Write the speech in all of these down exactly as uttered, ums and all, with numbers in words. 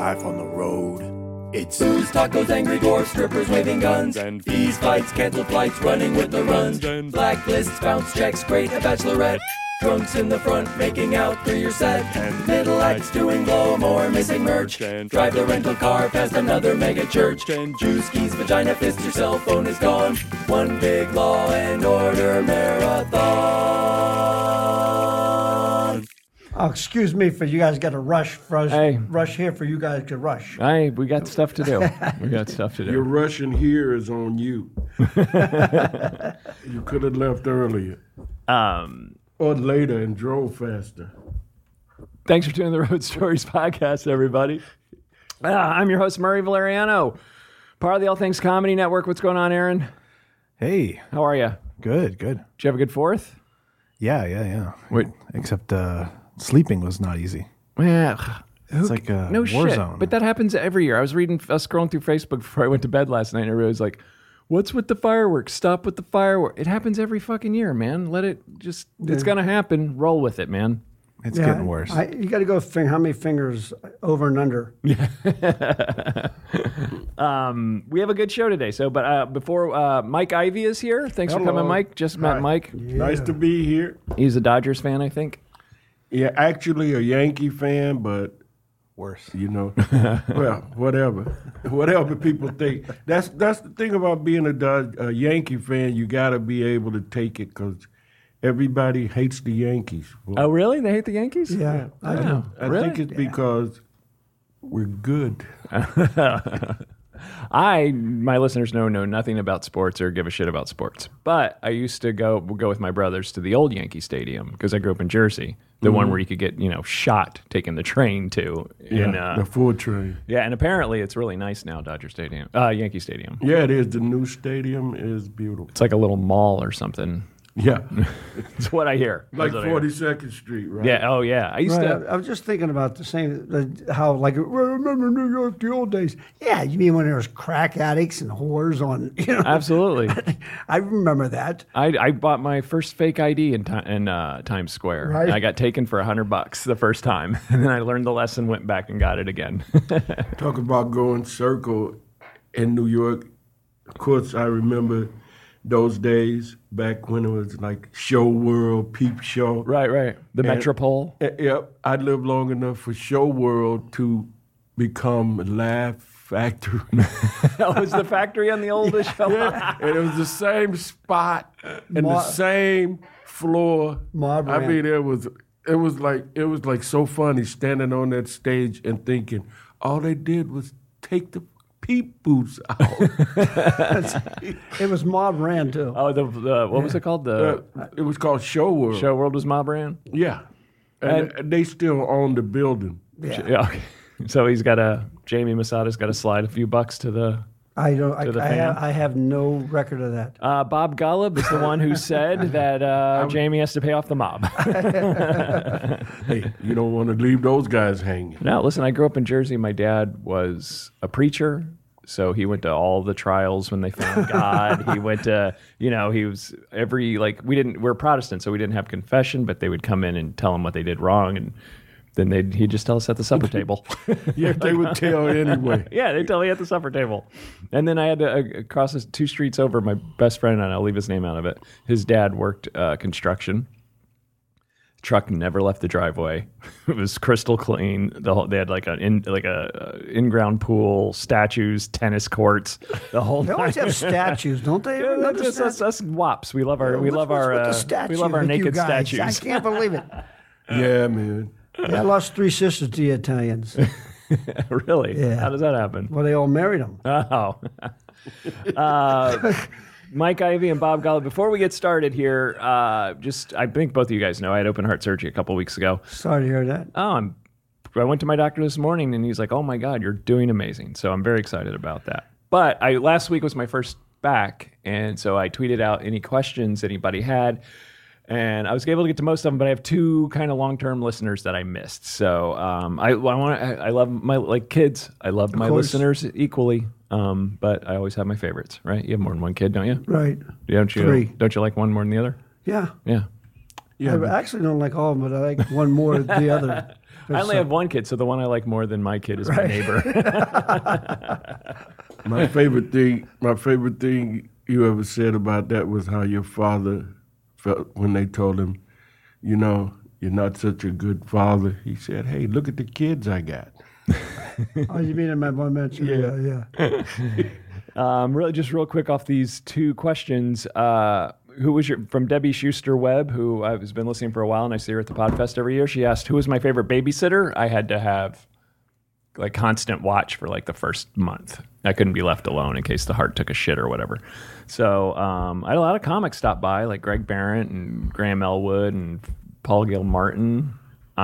life on the road. It's booze, tacos, angry dwarfs, strippers waving guns, and fees, fights, canceled flights, running with the runs, and blacklists, bounce checks, great a bachelorette, drunks in the front making out through your set, and middle acts doing blow more, missing merch, and drive the rental car past another mega church, and juice keys, vagina fist, your cell phone is gone. One big Law and Order marathon. Oh, excuse me for you guys got to rush, rush, Hey. rush here for you guys to rush. Hey, we got stuff to do. We got stuff to do. Your rushing here is on you. You could have left earlier. Um, Or later and drove faster. thanks for tuning in the Road Stories podcast, everybody. Uh, I'm your host, Murray Valeriano, part of the All Things Comedy Network. What's going on, Aaron? Hey, How are you? good, good. Did you have a good fourth? Yeah, yeah, yeah. Wait. Except uh, sleeping was not easy. Yeah. It's like a No war shit. zone. But that happens every year. I was reading, I was scrolling through Facebook before I went to bed last night, and everybody was like, what's with the fireworks? Stop with the fireworks. It happens every fucking year, man. Let it just, it's going to happen. Roll with it, man. It's Yeah, getting worse. I, you got to go fing, how many fingers over and under? Um, we have a good show today. So, but uh, before, uh, Mike Ivey is here. Thanks for Hello. coming, Mike. Just met Hi. Mike. Nice to be here. He's a Dodgers fan, I think. Yeah, actually a Yankee fan, but worse. you know, well, whatever, whatever people think. That's that's the thing about being a, Dod- a Yankee fan. You got to be able to take it because everybody hates the Yankees. Well, Oh, really? They hate the Yankees? Yeah, I do. Oh, I really? think it's because we're good. I, my listeners know know nothing about sports or give a shit about sports. But I used to go go with my brothers to the old Yankee Stadium because I grew up in Jersey, the one where you could get you know shot taking the train to. Yeah, in, uh, the full train. yeah, and apparently it's really nice now, Dodger Stadium, uh, Yankee Stadium. Yeah, it is. The new stadium is beautiful. It's like a little mall or something. Yeah, It's what I hear. like That's what I hear. forty-second Street, right? Yeah. Oh, yeah. I used Right, to. I, I was just thinking about the same, uh, how like, well, remember New York, the old days? Yeah, you mean when there was crack addicts and whores on, you know? Absolutely. I remember that. I, I bought my first fake I D in, ti- in uh, Times Square. Right. And I got taken for a hundred bucks the first time, and then I learned the lesson, went back and got it again. Talk about going circle in New York. Of course, I remember those days back when it was like Show World, Peep Show. right, right. The And- Metropole. Uh, Yep, I lived long enough for Show World to become Laugh Factory. That was the factory on the oldest show. Yeah, and it was the same spot and Ma- the same floor. Mob I Rant. mean, it was it was like it was like so funny standing on that stage and thinking all they did was take the peep booths out. It was Mob Ran, too. Oh, the, the what was it called? The Uh, it was called Show World. Show World was Mob Ran. Yeah, and, And- they still own the building. Yeah. Yeah. okay. So he's got a Jamie Masada's got to slide a few bucks to the. I don't. I, To the I, fan. have, I have no record of that. Uh, Bob Golub is the one who said that uh, Jamie has to pay off the mob. Hey, you don't want to leave those guys hanging. No, listen, I grew up in Jersey. My dad was a preacher, so he went to all the trials when they found God. He went to, you know, he was every, like, we didn't, we're Protestant, so we didn't have confession, but they would come in and tell him what they did wrong, and then they'd, he'd just tell us at the supper table. Yeah, they would tell anyway. Yeah, they tell me at the supper table. And then I had to uh, cross this two streets over. My best friend, and I'll leave his name out of it, his dad worked uh, construction. Truck never left the driveway. It was crystal clean. The whole, they had like an in, like a uh, in-ground pool, statues, tennis courts. The whole. They always have statues, don't they? Ever Yeah, that's notice just that? us, us wops. We love our we What's- love what's our with the uh, we statues love our with you naked guys? statues. I can't believe it. Yeah, man. Yeah, I lost three sisters to the Italians. Really? Yeah. How does that happen? Well, they all married them. Oh. uh, Mike Ivey and Bob Golub. Before we get started here, uh, just I think both of you guys know I had open heart surgery a couple weeks ago. Sorry to hear that. Oh, I'm, I went to my doctor this morning, and he's like, "Oh my God, you're doing amazing." So I'm very excited about that. But I last week was my first back, and so I tweeted out any questions anybody had. And I was able to get to most of them, but I have two kind of long-term listeners that I missed. So um, I, I want I, I love my like kids. I love my course. listeners equally, um, but I always have my favorites. Right? You have more than one kid, don't you? Right. Don't you? Three. Don't you like one more than the other? Yeah. Yeah. Yeah, I actually don't like all of them, but I like one more than the other. I only have one kid, so the one I like more than my kid is my neighbor. My favorite thing, my favorite thing you ever said about that was how your father felt when they told him, you know, you're not such a good father. He said, hey, look at the kids I got. Oh, you mean in my one mention? Yeah, yeah. Um, really, just real quick off these two questions. Uh, who was your from Debbie Schuster Webb, who I've been listening for a while, and I see her at the Podfest every year. She asked, "Who was my favorite babysitter?" I had to have like constant watch for like the first month. I couldn't be left alone in case the heart took a shit or whatever. So um, I had a lot of comics stop by, like Greg Barrett and Graham Elwood and Paul Gilmartin.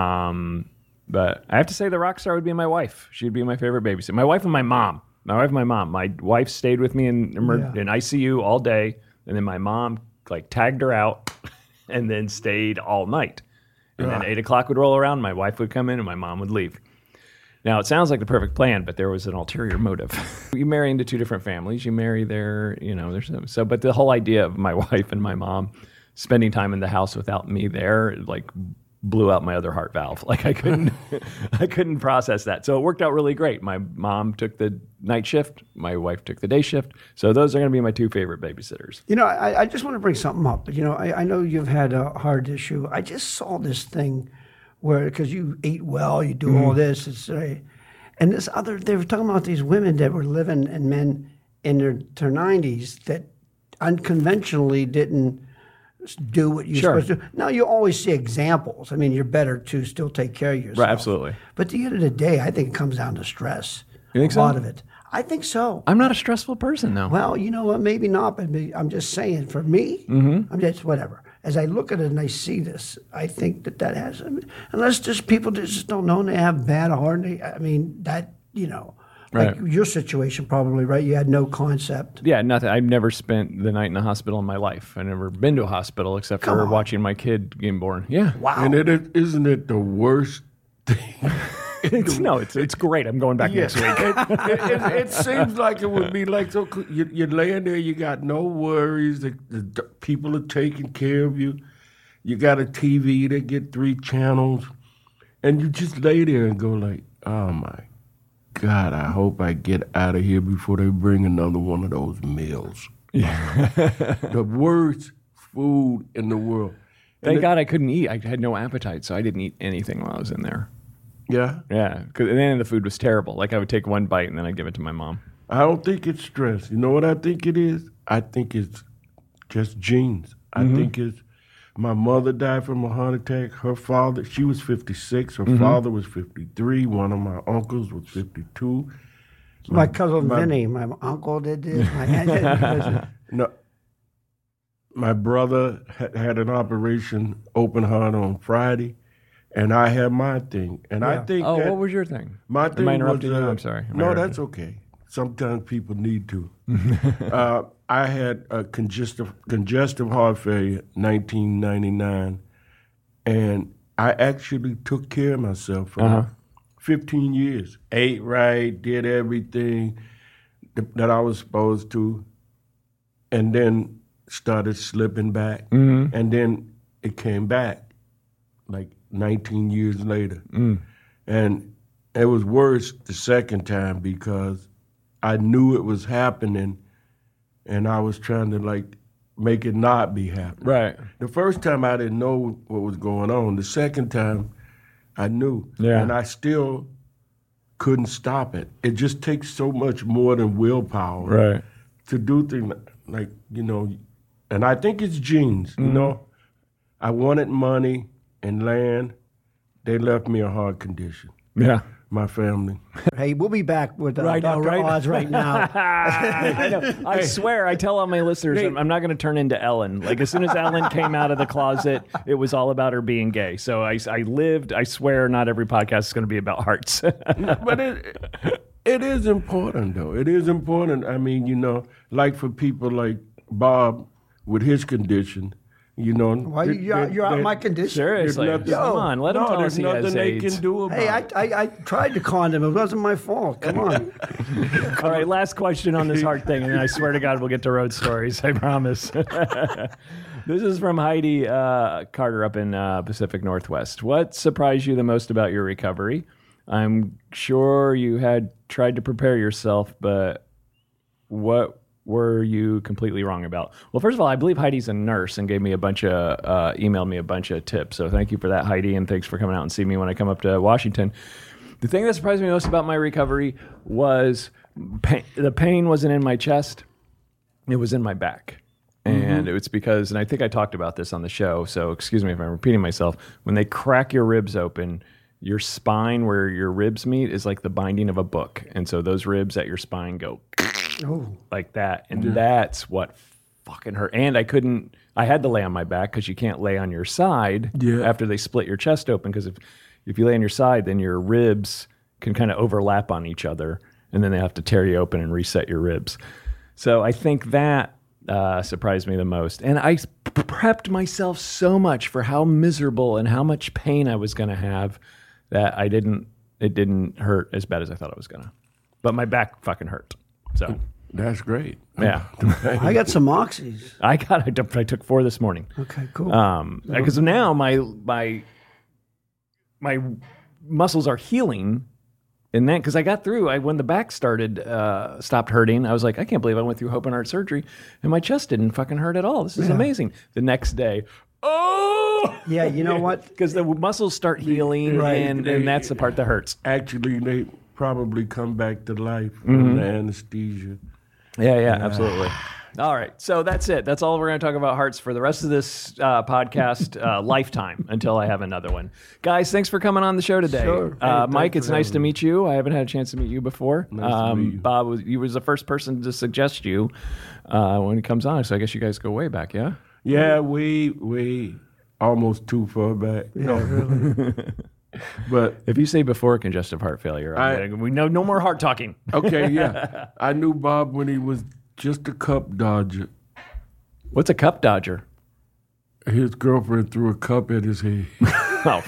Um, but I have to say, the rock star would be my wife. She'd be my favorite babysitter. My wife and my mom. My wife and my mom. My wife stayed with me in emer- Yeah. in I C U all day, and then my mom like tagged her out, and then stayed all night. And then eight o'clock would roll around, my wife would come in, and my mom would leave. Now, it sounds like the perfect plan, but there was an ulterior motive. You marry into two different families. You marry their, you know, there's so. But the whole idea of my wife and my mom spending time in the house without me there, like, blew out my other heart valve. Like I couldn't, I couldn't process that. So it worked out really great. My mom took the night shift. My wife took the day shift. So those are going to be my two favorite babysitters. You know, I, I just want to bring something up. You know, I, I know you've had a heart issue. I just saw this thing where, because you eat well, you do mm-hmm. all this, it's, uh, and this other, they were talking about these women that were living and men in their, their nineties that unconventionally didn't do what you're sure. supposed to do. Now, you always see examples. I mean, you're better to still take care of yourself. Right, absolutely. But at the end of the day, I think it comes down to stress. You think a so? lot of it. I think so. I'm not a stressful person, though. Well, you know what? Maybe not, but I'm just saying, for me, mm-hmm. I'm just whatever. As I look at it and I see this, I think that that has, I mean, unless just people just don't know and they have bad heart. I mean, that, you know, like right. your situation probably, right? You had no concept. Yeah, nothing. I've never spent the night in a hospital in my life. I've never been to a hospital except Come for on. watching my kid getting born. Yeah. Wow. And it, is- isn't it the worst thing? It's, no, it's it's great. I'm going back next week. it, it, it, it seems like it would be like so. cool. You, you're laying there, you got no worries. The, the, the people are taking care of you. You got a T V that get three channels, and you just lay there and go like, "Oh my God, I hope I get out of here before they bring another one of those meals." Yeah. The worst food in the world. Thank And God I couldn't eat. I had no appetite, so I didn't eat anything while I was in there. Yeah. Yeah, 'cause- and then the food was terrible. Like I would take one bite and then I'd give it to my mom. I don't think it's stress. You know what I think it is? I think it's just genes. I Mm-hmm. think it's my mother died from a heart attack. Her father, she was fifty-six. Her Mm-hmm. father was fifty-three. One of my uncles was fifty-two. My cousin my- Vinny, my uncle did this. My aunt did this. No, my brother had, had an operation, open heart on Friday, and I had my thing. And I Yeah. think Oh, that what was your thing? my Am thing I interrupting was, you? uh, I'm sorry. Am I No, interrupting? that's okay. Sometimes people need to. uh, I had a congestive congestive heart failure, nineteen ninety-nine, and I actually took care of myself for Uh-huh. fifteen years. Ate right, did everything th- that I was supposed to, and then started slipping back, Mm-hmm. and then it came back, like nineteen years later, Mm. and it was worse the second time because I knew it was happening, and I was trying to like make it not be happening. Right. The first time I didn't know what was going on. The second time I knew, Yeah. and I still couldn't stop it. It just takes so much more than willpower Right. to do things like, you know, and I think it's genes, you know. I wanted money and land. They left me a heart condition, Yeah. my family. Hey, we'll be back with uh, Right now, Doctor right now. Oz right now. I know. I swear, I tell all my listeners, I'm, I'm not going to turn into Ellen. Like, as soon as Ellen came out of the closet, it was all about her being gay. So I, I lived, I swear, not every podcast is going to be about hearts. But it it is important, though. It is important. I mean, you know, like for people like Bob with his condition, you know. Why you, there- you're, there- you're out of there- my condition? Seriously. There's nothing- Come on, let him no, tell there's us he nothing has they AIDS. can do about Hey, I, it. I I tried the condom. It wasn't my fault. Come on. All right, last question on this heart thing, and then I swear to God we'll get to road stories. I promise. This is from Heidi uh, Carter up in uh, Pacific Northwest. What surprised you the most about your recovery? I'm sure you had tried to prepare yourself, but what were you completely wrong about? Well, first of all, I believe Heidi's a nurse and gave me a bunch of, uh, emailed me a bunch of tips. So thank you for that, Heidi, and thanks for coming out and seeing me when I come up to Washington. The thing that surprised me most about my recovery was pain. The pain wasn't in my chest. It was in my back. And mm-hmm. it's because, and I think I talked about this on the show, so excuse me if I'm repeating myself, when they crack your ribs open, your spine where your ribs meet is like the binding of a book. And so those ribs at your spine go oh. like that. And yeah. that's what fucking hurt. And I couldn't, I had to lay on my back because you can't lay on your side yeah. after they split your chest open. Because if, if you lay on your side, then your ribs can kind of overlap on each other. And then they have to tear you open and reset your ribs. So I think that uh, surprised me the most. And I prepped myself so much for how miserable and how much pain I was going to have that I didn't, it didn't hurt as bad as I thought it was going to. But my back fucking hurt. So that's great. Yeah. I got some oxys. I got, I took, I took four this morning. Okay, cool. Um, because now my, my, my muscles are healing. And then, because I got through, I when the back started, uh, stopped hurting, I was like, I can't believe I went through open heart surgery and my chest didn't fucking hurt at all. This is yeah. amazing. The next day, oh! Yeah, you know what? Because the muscles start healing, right. and, they, and that's the part that hurts. Actually, they probably come back to life from mm-hmm. the anesthesia. Yeah, yeah, yeah, absolutely. All right, so that's it. That's all we're going to talk about hearts for the rest of this uh, podcast uh, lifetime until I have another one. Guys, thanks for coming on the show today. Sure. Uh, hey, Mike, it's nice to meet you. I haven't had a chance to meet you before. Nice um, to meet you. Bob, was, you was the first person to suggest you uh, when he comes on, so I guess you guys go way back, yeah? Yeah, we we almost too far back. Yeah, no, really. But if you say before congestive heart failure, I, I, we know no more heart talking. Okay, yeah. I knew Bob when he was just a cup dodger. What's a cup dodger? His girlfriend threw a cup at his head. Oh.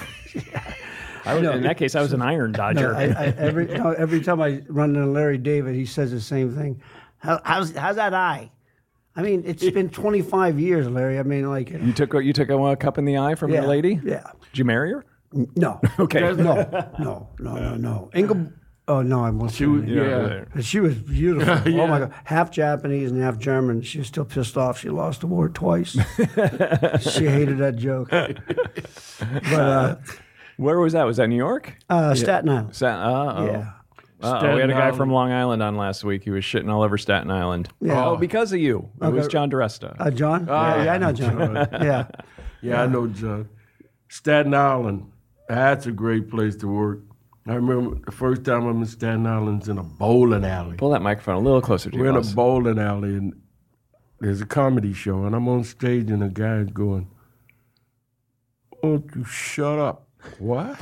I was, in that case, I was an iron dodger. No, I, I, every no, every time I run into Larry David, he says the same thing. How, how's how's that eye? I mean, it's been twenty-five years, Larry. I mean, like you took a, you took a, a cup in the eye from yeah, your lady. Yeah. Did you marry her? No. Okay. No. No. No. No. No. Inga. Oh no, I won't. She was, yeah. But she was beautiful. Yeah. Oh my God, half Japanese and half German. She was still pissed off. She lost the war twice. She hated that joke. But uh, where was that? Was that New York? Uh, Staten Island. Staten. Uh, yeah. Uh, we had a guy from Long Island on last week. He was shitting all over Staten Island. Yeah. Oh, because of you. It Okay. was John DeResta. Uh, John? Oh, yeah, yeah, I know John. John. yeah. Yeah, I know John. Staten Island, that's a great place to work. I remember the first time I'm in Staten Island's in a bowling alley. Pull that microphone a little closer to you. We're in boss. a bowling alley, and there's a comedy show, and I'm on stage, and a guy's going, "Won't you shut up?" What?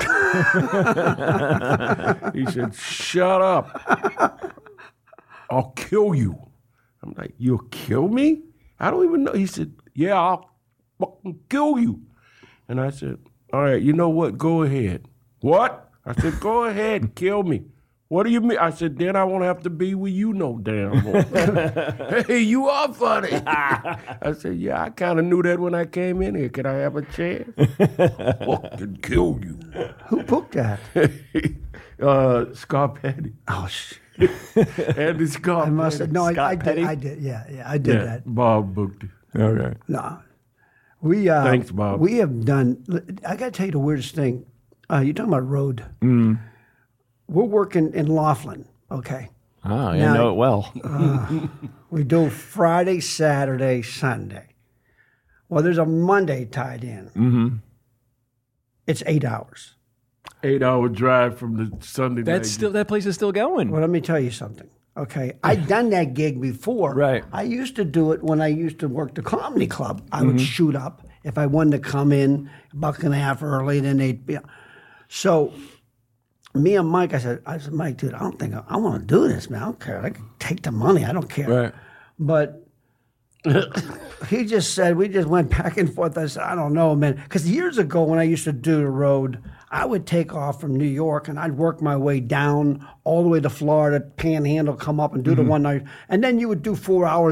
He said, "Shut up. I'll kill you." I'm like, "You'll kill me?" I don't even know. He said, "Yeah, I'll fucking kill you." And I said, "All right, you know what? Go ahead." "What?" I said, "Go ahead, kill me." "What do you mean?" I said, "Then I won't have to be with you no damn more." "Hey, you are funny." I said, "Yeah, I kind of knew that when I came in here. Can I have a chance?" "Fucking kill you." Who booked that? uh, Scott Petty. Oh, shit. Andy Scott I must have. No, I, I did. Petty? I did. Yeah, yeah, I did Yeah, that. Bob booked it. Okay. No. We, uh, Thanks, Bob. We have done, I got to tell you the weirdest thing. Uh, you're talking about road. Mm. We're working in Laughlin, okay? Oh, yeah, Now- know it well. Uh, we do Friday, Saturday, Sunday. Well, there's a Monday tied in. Mm-hmm. It's eight hours. Eight-hour drive from the Sunday night. That's still that place is still going. Well, let me tell you something. Okay, I'd done that gig before. Right. I used to do it when I used to work the comedy club. I would shoot up if I wanted to come in a buck and a half early. Then they'd be. So, me and Mike, I said, I said, "Mike, dude, I don't think I, I want to do this, man. I don't care. I can take the money. I don't care." Right. But he just said, we just went back and forth. I said, "I don't know, man." Because years ago, when I used to do the road, I would take off from New York and I'd work my way down all the way to Florida, Panhandle, come up and do the one night. And then you would do four hours be,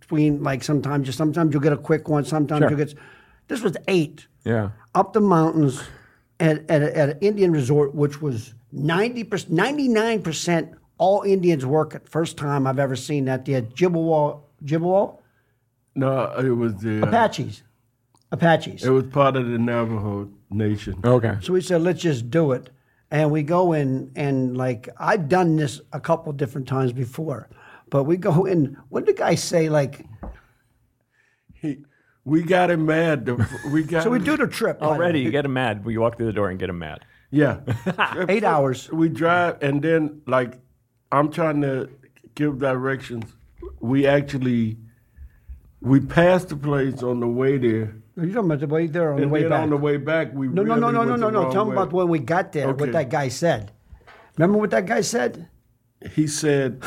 between, like sometimes, just sometimes you'll get a quick one, sometimes Sure. you'll get. This was eight Yeah. up the mountains at, at, a, at an Indian resort, which was ninety percent, ninety-nine percent all Indians working. First time I've ever seen that. They had Chippewa, Chippewa? No, it was the uh, Apaches. Apaches. it was part of the Navajo Nation. Okay. So we said, let's just do it. And we go in, and like, I've done this a couple different times before, but we go in. What did the guy say? Like, He, we got him mad. The- We got so we him- do the trip by the Already, way. you get him mad. You walk through the door and get him mad. Yeah. Eight hours. We drive, and then, like, I'm trying to give directions. We actually, we passed the place on the way there. Are you talking about the way there or on And the way then back? on the way back, we no, no, really no, no, went no, the no, no. wrong Tell me way. about when we got there, Okay. what that guy said. Remember what that guy said? He said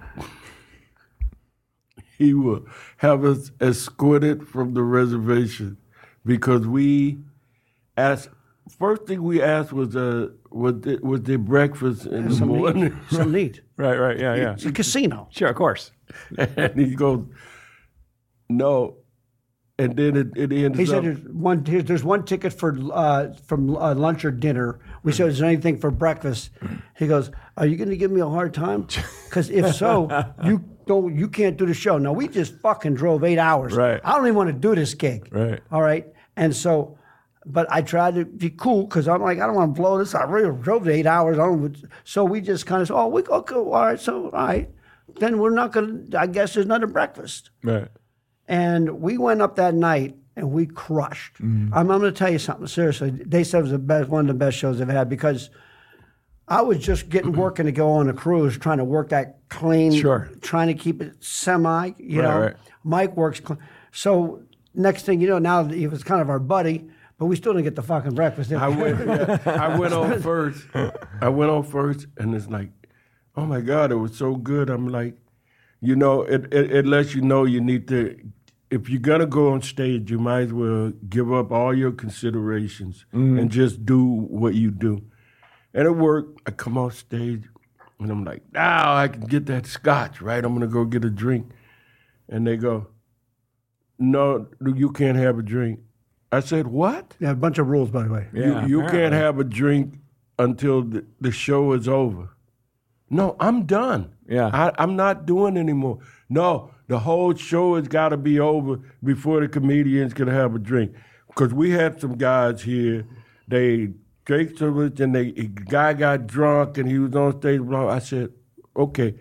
he will have us escorted from the reservation because we asked. First thing we asked was uh was the, was there breakfast in the Some morning, neat. Some neat. Right, right. Yeah, yeah. It's a casino. Sure, of course. and he goes, no, and then it, it ends He up. said there's one, here- there's one ticket for uh, from uh, lunch or dinner. We said, is there anything for breakfast? He goes, are you going to give me a hard time? Because if so, you don't, you can't do the show. No, we just fucking drove eight hours. Right. I don't even want to do this gig. Right. All right. And so, but I tried to be cool because I'm like, I don't want to blow this. I really drove the eight hours. I don't. So we just kind of said, oh, we go, okay, all right. So, all right. Then we're not going to, I guess there's another breakfast. Right. And we went up that night and we crushed. I'm, I'm going to tell you something, seriously. They said it was the best, one of the best shows I've had because I was just getting working to go on a cruise, trying to work that clean, Sure. trying to keep it semi, you Right, know. right. Mike works clean. So next thing you know, now he was kind of our buddy, but we still didn't get the fucking breakfast. did I we? went, yeah, I went on first. I went on first, and it's like, oh my God, it was so good. I'm like, you know, it, it, it lets you know you need to, if you're going to go on stage, you might as well give up all your considerations and just do what you do. And it worked. I come off stage, and I'm like, now I can get that scotch, right? I'm going to go get a drink. And they go, no, you can't have a drink. I said, what? Yeah, a bunch of rules, by the way. Yeah, you you can't apparently. have a drink until the, the show is over. No, I'm done. Yeah. I, I'm not doing anymore. No, the whole show has got to be over before the comedians can have a drink. Because we had some guys here, they drank so much and they, a guy got drunk and he was on stage. Blah. I said, okay,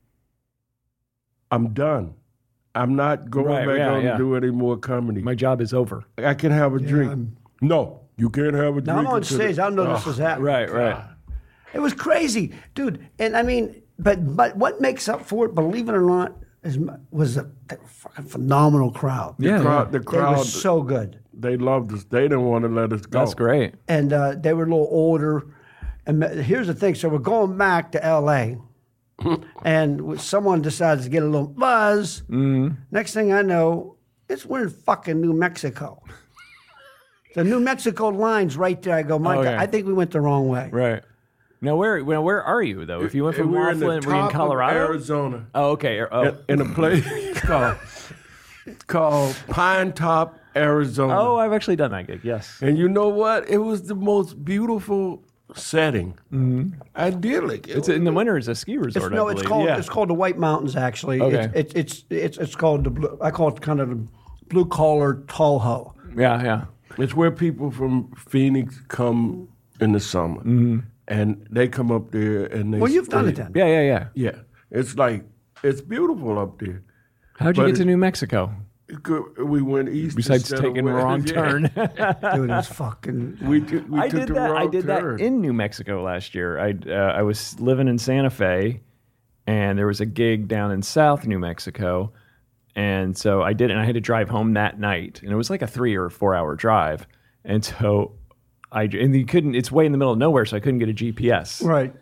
I'm done. I'm not going Right, back yeah, on yeah. to do any more comedy. My job is over. I can have a drink. I'm- No, you can't have a drink. Now I'm on until the- stage. I don't know this was happening. Right, right. It was crazy, dude. And I mean, but but what makes up for it, believe it or not, is was a, a fucking phenomenal crowd. The Yeah, crowd, the They crowd, were so good, they loved us. They didn't want to let us go. That's great. and uh, they were a little older. And here's the thing: so we're going back to L A, and someone decides to get a little buzz. Next thing I know, it's we're in fucking New Mexico. The New Mexico line's right there. I go, Mike, Oh, yeah. I think we went the wrong way. Right. Now, where well, where are you though? If you went from we were in the Laughlin, were you in top of Colorado? Arizona, Oh, okay. Oh, in, in a place called, called Pine Top, Arizona. oh, I've actually done that gig. Yes. And you know what? It was the most beautiful setting. Idyllic. It It's was- in the winter. It's a ski resort. It's, no, I it's believe. called Yeah. it's called the White Mountains. Actually, Okay. it's, it's it's it's it's called the blue, I call it kind of the blue collar Toho. Yeah, yeah. It's where people from Phoenix come in the summer. And they come up there and they Well, you've done stay. it then. Yeah, yeah, yeah. Yeah. It's like, it's beautiful up there. How'd you But get to it- New Mexico? It could- We went east Besides instead of taking a west. wrong Yeah. turn. Dude, it's fucking. We, took we I took did the that. wrong I did turn. that in New Mexico last year. I uh, I was living in Santa Fe, and there was a gig down in South New Mexico, and so I did it. And I had to drive home that night, and it was like a three or four hour drive, and so I and you couldn't. It's way in the middle of nowhere, so I couldn't get a G P S. Right.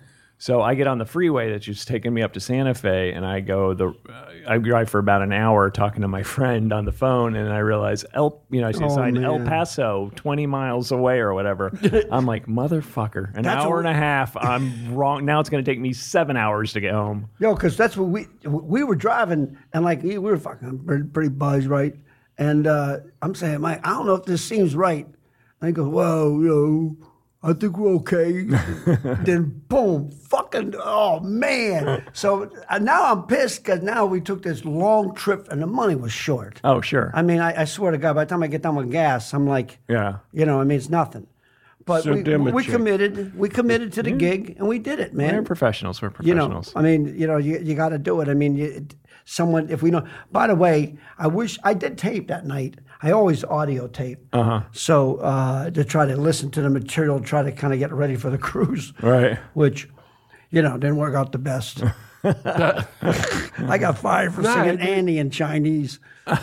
So I get on the freeway that's just taking me up to Santa Fe, and I go the uh, I drive for about an hour talking to my friend on the phone, and I realize El you know I see a Oh, sign El man. Paso, twenty miles away or whatever. I'm like, motherfucker, an That's hour what- and a half. I'm wrong. Now it's going to take me seven hours to get home. Yo, because that's what we we were driving, and like we were fucking pretty, pretty buzzed, right? And uh, I'm saying, Mike, I don't know if this seems right. And he goes, "Whoa, yo, I think we're okay." Then boom, fucking, oh man. So uh, now I'm pissed because now we took this long trip and the money was short. Oh, sure. I mean, I, I swear to God, by the time I get done with gas, I'm like, Yeah. you know, I mean, it's nothing. But we, Send them a we check. committed. We committed to the gig, and we did it, man. We're professionals. We're You know, professionals. I mean, you know, you, you got to do it. I mean, you, someone, if we know. By the way, I wish I did tape that night. I always audio tape. Uh-huh. So uh, to try to listen to the material, try to kind of get ready for the cruise. Right. Which, you know, didn't work out the best. I got fired for Nah, singing it- Annie in Chinese.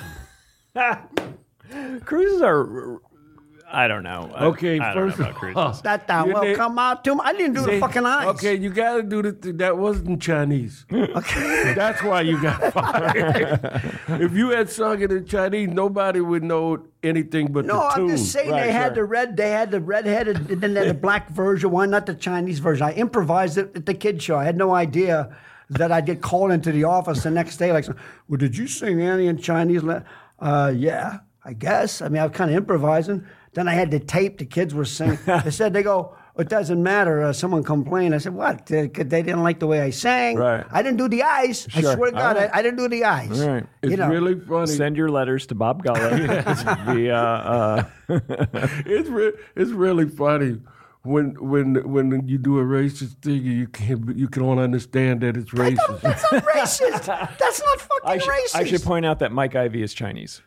Cruises are, I don't know. I- Okay, I don't first know of about all, cruises. That time You will did- come out to me. I didn't do the Say- fucking eyes. Okay, you got to do the. Th- that wasn't Chinese. Okay. That's why you got fired. If you had sung it in Chinese, nobody would know anything but No, the I'm tune. just saying Right, they had sure. the red, they had the red-headed, and then they had the black version. Why not the Chinese version? I improvised it at the kid show. I had no idea that I'd get called into the office the next day. Like, well, did you sing Annie in Chinese? Uh, yeah, I guess. I mean, I was kind of improvising. Then I had the tape. The kids were singing. They said, they go, it doesn't matter. Uh, someone complained. I said, what? They, they didn't like the way I sang. Right. I didn't do the eyes. I Sure. swear to God, All right. I, I didn't do the eyes. All right. It's You know. really funny. Send your letters to Bob Gully via. Uh, It's re- it's really funny when when when you do a racist thing and you can't you can only understand that it's racist. That's not racist. That's not fucking I, should, racist. I should point out that Mike Ivy is Chinese.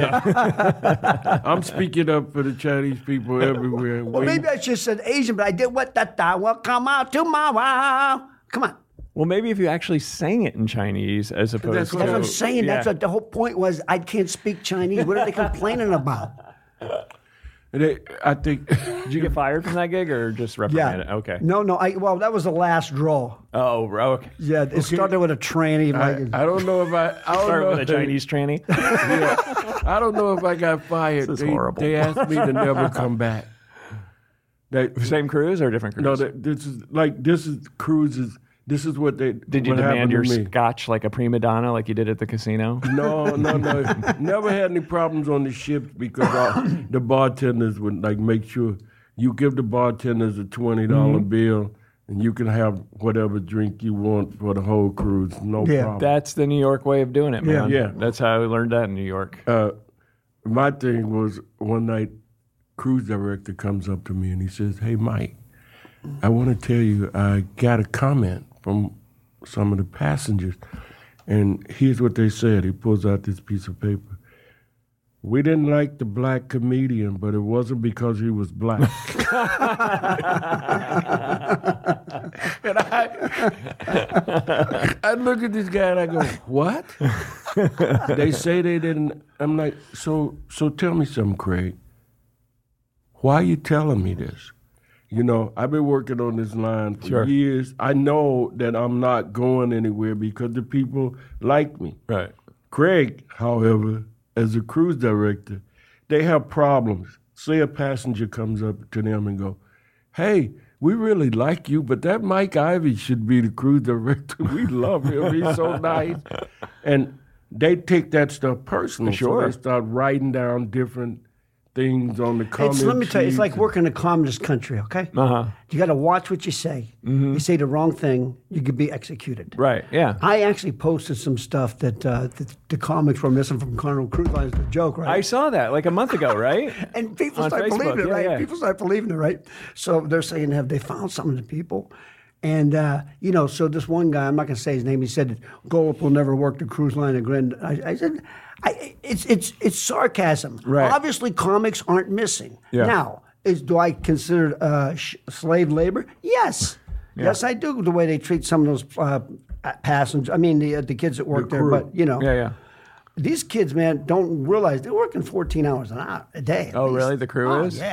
I'm speaking up for the Chinese people everywhere. Well, Wait- maybe I should have said Asian, but I did what that that will come out tomorrow. Come on. Well, maybe if you actually sang it in Chinese as opposed That's to. what That's what I'm saying. Yeah. That's what the whole point was. I can't speak Chinese. What are they complaining about? they, I think Did you get fired from that gig or just reprimanded? Okay. No, no. I well, that was the last draw. Oh, okay. Yeah, it started with a tranny. I, Like, I don't know if I I don't Start know with a Chinese tranny. Yeah, I don't know if I got fired. This is they, horrible. they asked me to never come back. They, Same cruise or different cruise? no, that, this is like this is cruises. This is what they Did you what demand happened your to me. scotch like a prima donna like you did at the casino? No, no, no. Never had any problems on the ships because uh, the bartenders would like make sure you give the bartenders a twenty dollar Mm-hmm. bill and you can have whatever drink you want for the whole cruise. No Yeah. problem. That's the New York way of doing it, man. Yeah. That's how I learned that in New York. uh, my thing was one night, cruise director comes up to me and he says, "Hey, Mike, I want to tell you I got a comment from some of the passengers, and here's what they said." He pulls out this piece of paper. "We didn't like the black comedian, but it wasn't because he was black." And I, I look at this guy and I go, "What?" They say they didn't. I'm like, so so tell me something, Craig. Why are you telling me this? You know, I've been working on this line for Sure. years. I know that I'm not going anywhere because the people like me. Right. Craig, however, as a cruise director, they have problems. Say a passenger comes up to them and go, "Hey, we really like you, but that Mike Ivy should be the cruise director. We love him. He's so nice." And they take that stuff personal. Sure. So they start writing down different things on the comment It's, let me tell you, it's sheets like and- working in a communist country, okay? Uh-huh. You got to watch what you say. You say the wrong thing, you could be executed. Right. Yeah. I actually posted some stuff that uh, the, the comics were missing from Carnival Cruise Lines. The joke, right? I saw that like a month ago, right? And people On start Facebook, believing it, yeah, right? yeah. People start believing it, right? So they're saying, have they found some of the people? And, uh, you know, so this one guy, I'm not going to say his name, he said, Golub will never work the cruise line again. I, I said, I, it's, it's, it's sarcasm. Right. Obviously, comics aren't missing. Yeah. Now, is, do I consider uh, sh- slave labor? Yes. Yes, I do, the way they treat some of those uh, passengers. I mean, the, uh, the kids that work there, crew. but, you know. Yeah, yeah. These kids, man, don't realize they're working fourteen hours an hour a day. at Oh, least. really? The crew Oh, is? Yeah.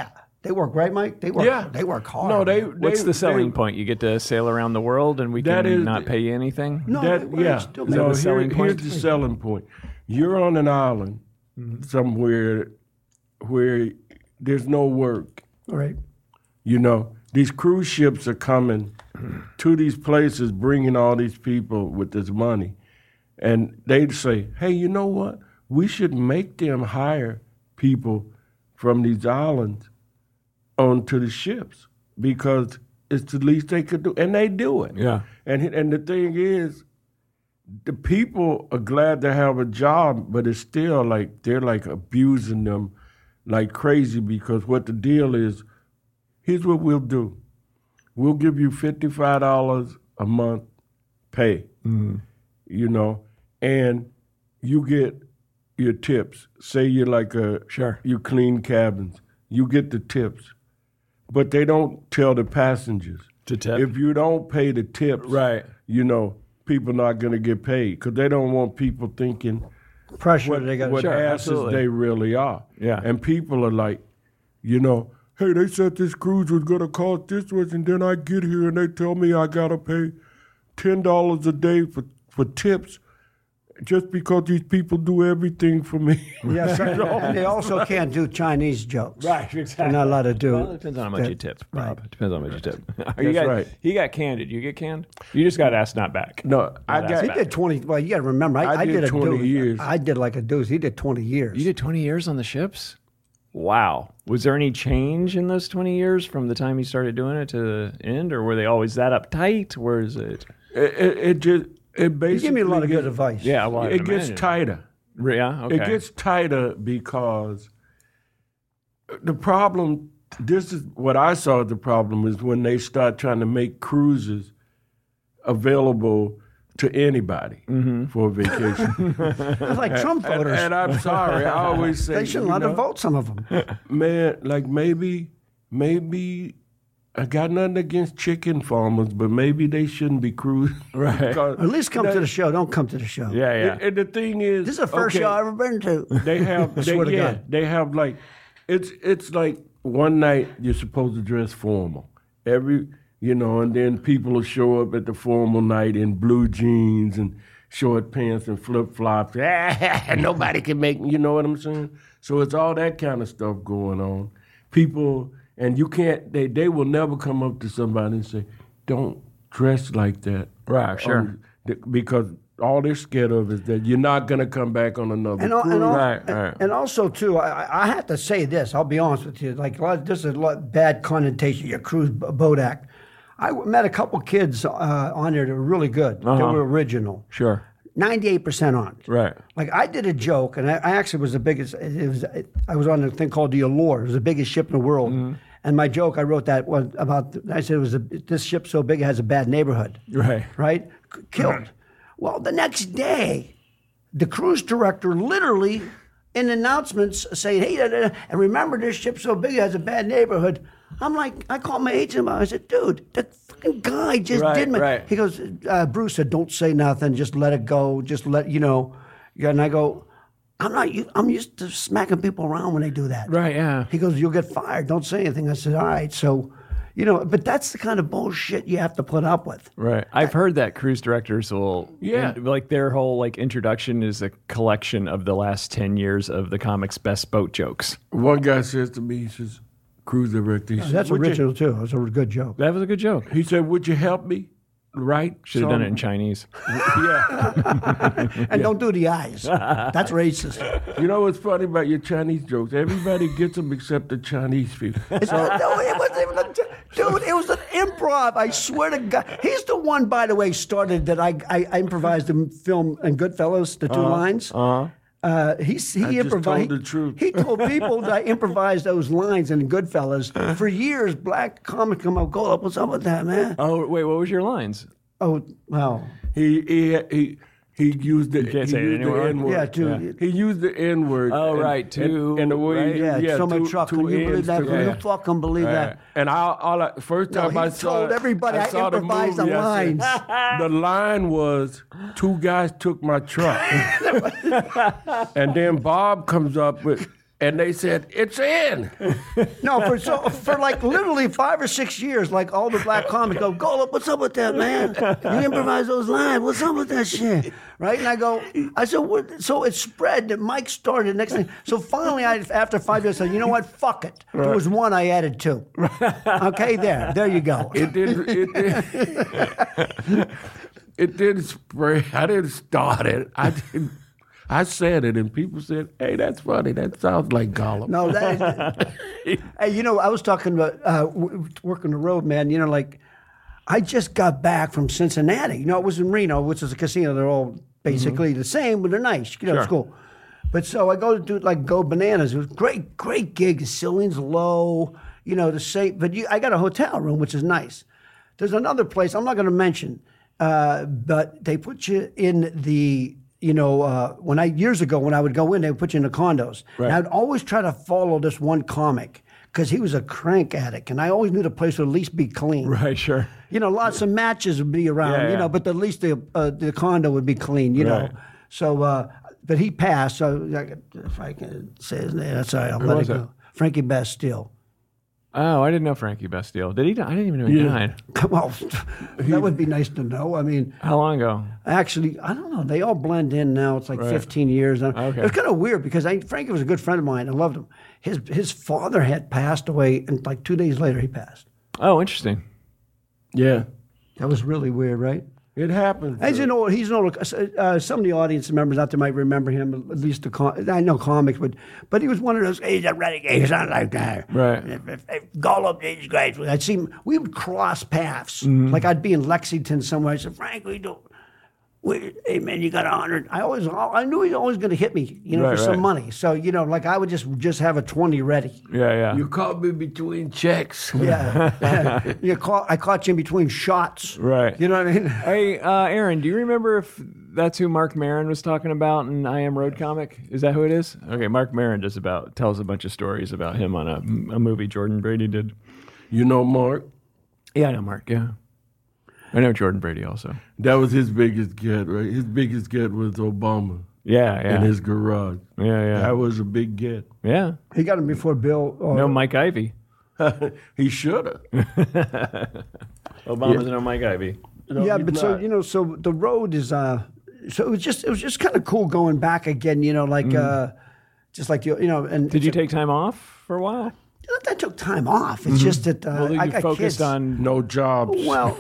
They work, right, Mike? They work. Yeah. They work hard. No, they. man. What's they- the selling they- point? You get to sail around the world, and we That can is- not pay you anything. No, That, they- yeah. still No, make- the selling here- point? Here's the selling point. You're on an island somewhere where there's no work. Right. You know, these cruise ships are coming to these places, bringing all these people with this money. And they'd say, hey, you know what? We should make them hire people from these islands onto the ships because it's the least they could do. And they do it. Yeah. And, and the thing is, the people are glad to have a job, but it's still like they're like abusing them like crazy because what the deal is, here's what we'll do. We'll give you fifty-five dollars a month pay, you know, and you get your tips. Say you're like a, Sure. you clean cabins. You get the tips, but they don't tell the passengers. To tip. If you don't pay the tips, Right. you know, people not going to get paid because they don't want people thinking Pressure. what, they got. what Sure, asses absolutely. they really are. Yeah. And people are like, you know, hey, they said this cruise was going to cost this much, and then I get here and they tell me I got to pay ten dollars a day for, for tips just because these people do everything for me. Yes, and they also can't do Chinese jokes. Right, exactly. They're not allowed to do. Well, it depends on how much that. you tip, Right. Bob. It depends on how much you tip. you That's got, right. He got canned. You get canned? You just got asked not back. No, I That's got He did twenty. Well, you got to remember, I, I I did did a twenty deuce. years. I did like a deuce. He did twenty years. You did twenty years on the ships? Wow. Was there any change in those twenty years from the time you started doing it to the end, or were they always that uptight? Where is it? it, it, it just it basically You give me a lot of gets, good advice. Yeah, well, it gets tighter. Yeah, okay. It gets tighter because the problem, this is what I saw the problem is when they start trying to make cruises available to anybody for a vacation. It's like Trump and, voters. and I'm sorry, I always say, they shouldn't you let them know, vote. Some of them. man, like maybe, maybe I got nothing against chicken farmers, but maybe they shouldn't be cruising. Right. Because At least come that- to the show. Don't come to the show. Yeah, yeah. And, and the thing is, This is the first okay, show I've ever been to. They have, they, swear to yeah, God. they have like, it's it's like one night you're supposed to dress formal, every you know, and then people will show up at the formal night in blue jeans and short pants and flip flops. Nobody can make, you know what I'm saying? So it's all that kind of stuff going on. People, and you can't, they they will never come up to somebody and say, "Don't dress like that," Right, sure. Um, th- because all they're scared of is that you're not going to come back on another And, al- cruise. and, al- Right, and- right. and also too, I, I have to say this. I'll be honest with you. Like a lot, this is a lot bad connotation. Your cruise b- boat act. I w- met a couple kids uh, on there that were really good. They Uh-huh. were original. Sure. ninety-eight percent aren't. Right. Like I did a joke, and I, I actually was the biggest. It was I was on a thing called the Allure. It was the biggest ship in the world. Mm-hmm. And my joke, I wrote that was about. I said it was a, this ship so big it has a bad neighborhood. Right. Right. C- Killed. Well, the next day, the cruise director literally, in announcements, saying, "Hey, da, da, da, and remember this ship so big it has a bad neighborhood." I'm like, I called my agent. I said, "Dude, that fucking guy just Right, did me." right. He goes, uh, "Bruce said, don't say nothing. Just let it go. Just let you know." Yeah, and I go, "I'm not. u- I'm used to smacking people around when they do that." Right, yeah. He goes, "You'll get fired. Don't say anything." I said, "All right." So, you know, but that's the kind of bullshit you have to put up with. Right. I've heard that cruise directors will, Yeah. and, like their whole like introduction is a collection of the last ten years of the comics' best boat jokes. One guy says to me, he says, cruise director, he said, That's "Would you-" original too. It was a good joke. That was a good joke. He said, "Would you help me write?" Should have done it in some-" Chinese. Yeah. And don't do the eyes. That's racist. You know what's funny about your Chinese jokes? Everybody gets them except the Chinese people. It's not- no, it wasn't even a, dude, it was an improv. I swear to God. He's the one, by the way, started that I, I, I improvised the film in Goodfellas, the 2 lines. Uh-huh. Uh, he he I just improvised. told the truth. He told people that I improvised those lines in Goodfellas for years. Black comics come up, go up. What's up with that, man? Oh wait, what was your lines? Oh, well, He he he he used the can't he say it used the anymore? N word. yeah, too. He used the N word. Oh, and- right, two, and, and the way right? you, Yeah, yeah, so much two, truck. two Can you believe ends that? to- Can yeah. you fucking believe that? And I, all I, first No, time he I saw told it, everybody I saw the improvised movie, the I said, lines. the line was, two guys took my truck. And then Bob comes up with, And they said, it's in. No, for so for like literally five or six years, like all the black comics go, Golub, what's up with that, man? You improvise those lines. What's up with that shit? Right? And I go, I said, what? So it spread that Mike started. Next thing, so finally, I after five years, I said, you know what? Fuck it. Right. There was one I added two. Okay, there, there you go. It didn't. It, did, it didn't spread. I didn't start it. I didn't. I said it, and people said, "Hey, that's funny. That sounds like Gollum." No, that is. Hey, you know, I was talking about uh, w- working the road, man. You know, like I just got back from Cincinnati. You know, it was in Reno, which is a casino. They're all basically mm-hmm. the same, but they're nice. You know, sure. it's cool. But so I go to do like Go Bananas. It was great, great gig. The ceiling's low. You know, the same. But you, I got a hotel room, which is nice. There's another place I'm not going to mention, uh, but they put you in the. You know, uh, when I years ago when I would go in, they would put you in the condos. Right. And I'd always try to follow this one comic because he was a crank addict, and I always knew the place would at least be clean. Right, sure. You know, lots of matches would be around. Yeah, you yeah. know, but at least the uh, the condo would be clean. You Right. know, so uh, but he passed. So I could, if I can say his name, that's all right. I'll Who let was it it? go. Frankie Bastille. Oh, I didn't know Frankie Bastille. Did he? die? I didn't even know he Yeah. died. Well, that would be nice to know. I mean, How long ago? actually, I don't know. They all blend in now. It's like Right. fifteen years. Okay. It was kind of weird because I, Frankie was a good friend of mine. I loved him. His his father had passed away, and like two days later, he passed. Oh, interesting. Yeah, That was really weird, right? it happens. As you know, he's an old, uh, some of the audience members out there might remember him, at least the com- I know comics, but but he was one of those, hey, he's a renegade, something like that. Right. If, if, if Gollum, he's great. I'd see him, we would cross paths. Mm-hmm. Like I'd be in Lexington somewhere. I said, Frank, we don't, we, hey man, you got a hundred. I always, I knew he was always going to hit me, you know, Right, for some right. money. So, you know, like I would just just have a twenty ready. Yeah, yeah. You caught me between checks. Yeah. you caught, I caught you in between shots. Right. You know what I mean? Hey, uh, Aaron, do you remember if that's who Mark Maron was talking about in I Am Road Comic? Is that who it is? Okay, Mark Maron does about tells a bunch of stories about him on a, a movie Jordan Brady did. You know, Mark, Yeah, I know Mark. Yeah, I know Jordan Brady also. that was his biggest get, right? His biggest get was Obama Yeah, yeah, in his garage. yeah, yeah, That was a big get. yeah. He got him before Bill. Uh, No Mike Ivy. He should have. Obama's no Mike Ivy. yeah, but so you know, so the road is. uh So it was just, it was just kind of cool going back again. You know, like, uh just like you, you know. And Did you take time off for a while? I took time off. It's just that uh, Well, I you got focused kids. on. No jobs. Well,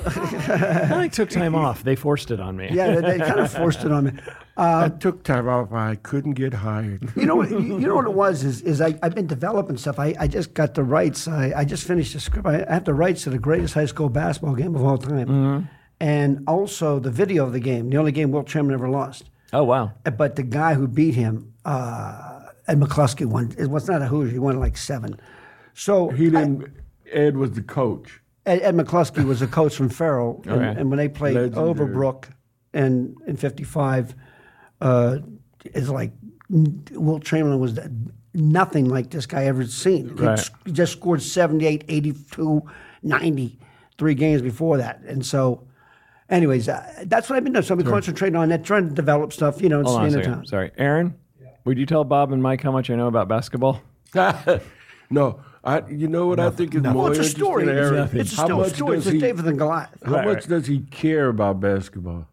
I took time off. They forced it on me. yeah, they, they kind of forced it on me. I took time off. I couldn't get hired. You know, what- you, you know what it was is, is I, I've been developing stuff. I, I just got the rights. I, I just finished the script. I have the rights to the greatest high school basketball game of all time, Mm-hmm. and also the video of the game, the only game Wilt Chamberlain ever lost. Oh wow. But the guy who beat him, uh, Ed McCluskey, won. It was not a Hoosier. He won like seven. So He I- didn't. Ed was the coach. Ed, Ed McCluskey was a coach from Farrell, and, Okay. and when they played Legendary. Overbrook in in fifty-five, uh, it's like Wilt Chamberlain was nothing like this guy ever seen. He Right. s- just scored seventy-eight, eighty-two, ninety, three games before that, and so. Anyways, uh, that's what I've been doing. So I've been concentrating on that, trying to develop stuff, you know, and Hold on a staying in second. town. Sorry, Aaron. Would you tell Bob and Mike how much I know about basketball? No, I. You know what I think is Well, more it's a interesting, story. Aaron? It's, it's a How still much story. does It's he- David and Goliath. How Right, much right. does he care about basketball?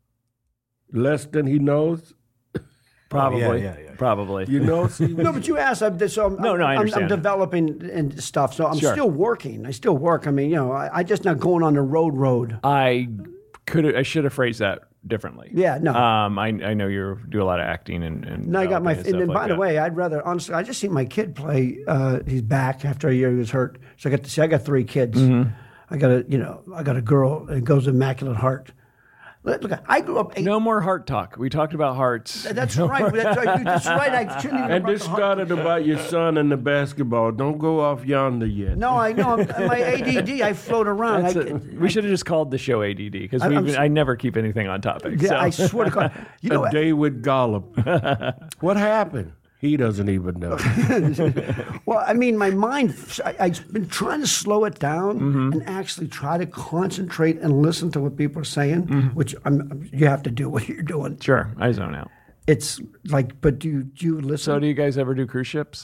Less than he knows. Probably. yeah, yeah, yeah. Probably. You know. See, No, but you asked. I'm, so I'm, No, no, I I'm- I'm, understand. developing and stuff. So I'm Sure. still working. I still work. I mean, you know, I, I just not going on the road. Road. I could. I should have phrased that differently. Yeah, no. Um, I I know you do a lot of acting and. and And I got my. developing And, and then, stuff by like the that. way, I'd rather honestly. I just see my kid play. Uh, he's back after a year he was hurt. So I got to see. I got three kids. Mm-hmm. I got a. You know, I got a girl. It goes Immaculate Heart. Look, look, I grew up. Eight, No more heart talk. We talked about hearts. That's right. That's right. dude, That's right. I shouldn't even. and brought this the heart- started about your son and the basketball. Don't go off yonder yet. No, I know. I'm, my A D D. I float around. That's I, a- we should have just called the show A D D because I'm s- I never keep anything on topic. yeah, so. I swear to God. You know, a what? day with Gollum. What happened? He doesn't even know. Well, I mean, my mind, I, I've been trying to slow it down Mm-hmm. and actually try to concentrate and listen to what people are saying, Mm-hmm. which I'm, you have to do what you're doing. Sure, I zone out. It's like, but do you, do you listen? So, do you guys ever do cruise ships?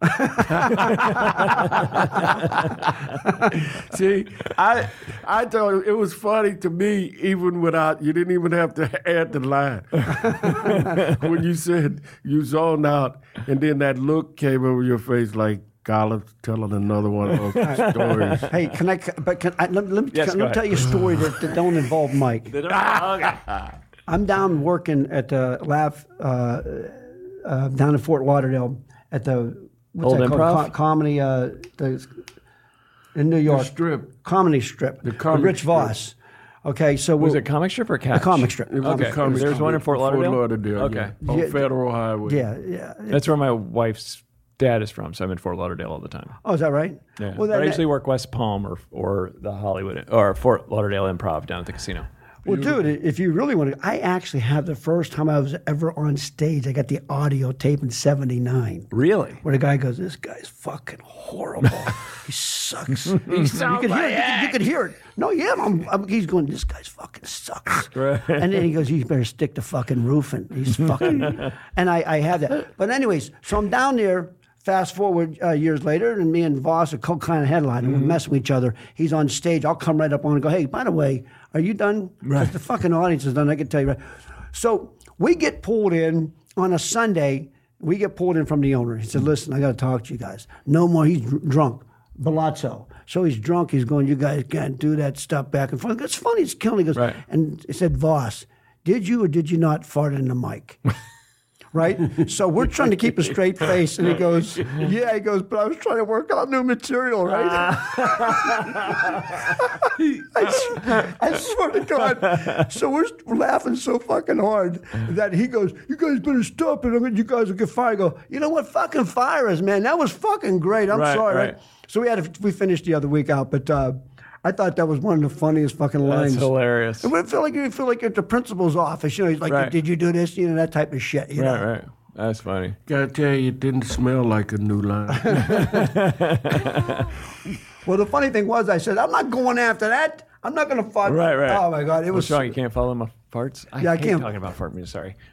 See, I I thought it was funny to me, even without, you didn't even have to add the line. When you said you zoned out, and then that look came over your face like Garland's telling another one of those stories. Hey, can I? But can I, let, let me, Yes, can, go let me tell ahead. you a story that, that don't involve Mike. I'm down working at the Laugh uh, uh, down in Fort Lauderdale at the what's Old that called? Improv? Co- comedy uh, the, in New York. Strip. Comedy strip. The with comic Rich strip. Voss. Okay, so Was we're, it comic strip or catch? a comic strip? It was Okay. a comic There's one in Fort Lauderdale? Fort Lauderdale, Okay. yeah. On Yeah. Federal Highway. Yeah, yeah. That's where my wife's dad is from, so I'm in Fort Lauderdale all the time. Oh, is that right? Yeah. Well, But I that, usually work West Palm or or the Hollywood or Fort Lauderdale Improv down at the casino. well, dude, if you really want to, I actually have the first time I was ever on stage. I got the audio tape in seventy-nine. Really? Where the guy goes, "This guy's fucking horrible. He sucks." you, could hear it, you, could, you could hear it. No, yeah, I'm, I'm, he's going, "This guy's fucking sucks." Right. And then he goes, "You better stick to fucking roofing." He's fucking. And I, I had that. But anyways, so I'm down there. Fast forward uh, years later, and me and Voss are co kind of headline, and we're messing with each other. He's on stage. I'll come right up on and go, "Hey, by the way, are you done?" Right. The fucking audience is done. I can tell you. Right. So we get pulled in on a Sunday. We get pulled in from the owner. He said, "Listen, I got to talk to you guys. No more." He's dr- drunk, Balazzo. So he's drunk. He's going, "You guys can't do that stuff back and forth." It's funny. It's killing. He goes, Right. and he said, "Voss, did you or did you not fart in the mic?" Right? So we're trying to keep a straight face. And he goes, "Yeah." He goes, "But I was trying to work out new material, right?" I, I swear to God. So we're laughing so fucking hard that he goes, "You guys better stop it. You guys will get fired." I go, "You know what? Fucking fire us, man. That was fucking great. I'm Right, sorry." right. Right? So we had to, we finished the other week out, but uh, I thought that was one of the funniest fucking lines. That's hilarious. It would feel like you feel like you're at the principal's office. You know, he's like, Right. "Did you do this?" You know, that type of shit. You know? Right, right. That's funny. Gotta tell you, it didn't smell like a new line. Well, the funny thing was, I said, "I'm not going after that. I'm not going to fight." Right, right. Oh my God, it was. What's wrong? You can't follow my farts? I Yeah, I hate can't. talking about fart music. Sorry.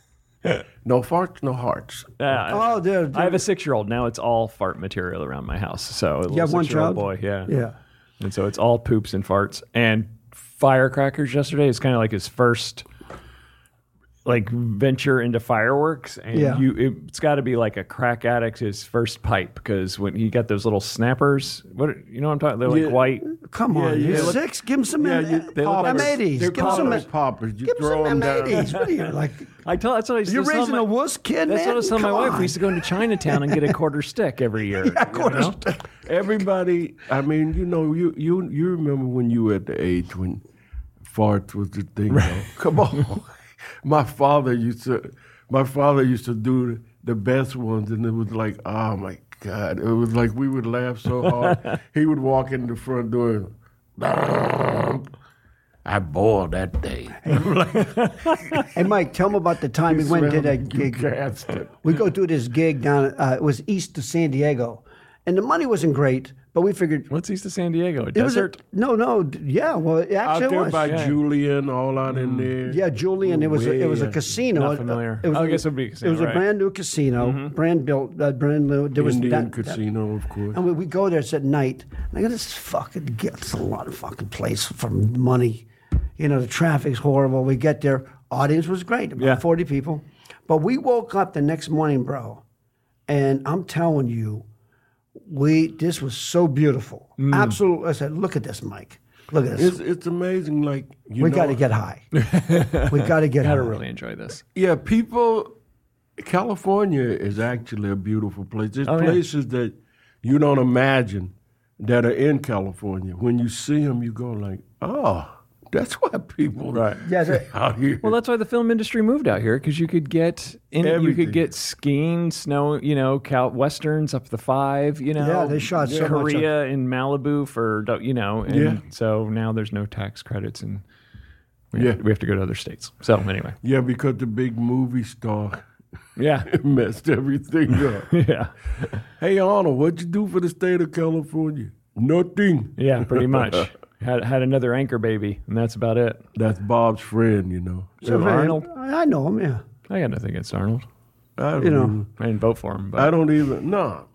No farts, no hearts. Yeah, Oh, dude. I have a six-year-old. Now it's all fart material around my house. So a little have one six-year-old child? boy, yeah. Yeah. And so it's all poops and farts. And firecrackers yesterday is kind of like his first like venture into fireworks. And Yeah. you it's got to be like a crack addict's his first pipe, because when he got those little snappers, what you know what I'm talking? They're like Yeah. white. Come on, Yeah, you're yeah. six. Give him some Yeah, M- you- they look like- M eighties. They're Give him some poppers, poppers. You Give him throw some them M down. eighties. What are you like? I tell that's what I used You're to tell raising my, a wuss kid, That's man. what I was telling my Come wife. on. We used to go into Chinatown and get a quarter stick every year. Yeah, quarter you know? stick. Everybody, I mean, you know, you you you remember when you were at the age when farts was the thing. Right. Come on. My father used to my father used to do the best ones, and it was like, oh my God. It was like we would laugh so hard. He would walk in the front door and I boiled that day. Hey, Mike, tell him about the time we went and did that You gig. bastard. We go do this gig down. Uh, it was east of San Diego, and the money wasn't great, but we figured What's east of San Diego? A it was a, desert? no, no, d- yeah. Well, it Out actually there was. by Yeah. Julian, all out in there. Yeah, Julian. It was a, it was a Way- casino. Not Uh, familiar. It was I a- guess it'd be a casino, It was a right. brand new casino, brand built, uh, brand new. There was Indian that, that- casino, of course. and we, we go there. It's at night. And I go, this fucking gets a lot of fucking place for money. You know, the traffic's horrible. We get there. Audience was great, about Yeah. forty people. But we woke up the next morning, bro, and I'm telling you, we this was so beautiful. Mm. Absolutely. I said, look at this, Mike. Look at It's this. it's amazing. Like you we know, got to get high. we got to get high. Gotta really enjoy this. Yeah, people. California is actually a beautiful place. There's Oh, yeah. places that you don't imagine that are in California. When you see them, you go like, "Oh, that's why people Right. Yeah, they- out here." Well, that's why the film industry moved out here, because you could get in, you Everything. could get skiing, snow, you know, Cal westerns up the five, you know. Yeah, they shot so much Korea in Malibu for you know, and Yeah. so now there's no tax credits, and we, Yeah. have, we have to go to other states. So anyway, yeah, because the big movie star yeah, messed everything up. yeah, Hey Arnold, what'd you do for the state of California? Nothing. yeah, pretty much. Had had another anchor baby, and that's about it. That's Bob's friend, you know. So, Who, man, Arnold? I know him, yeah. I got nothing against Arnold. I don't You know. even, I didn't vote for him, but I don't even. No,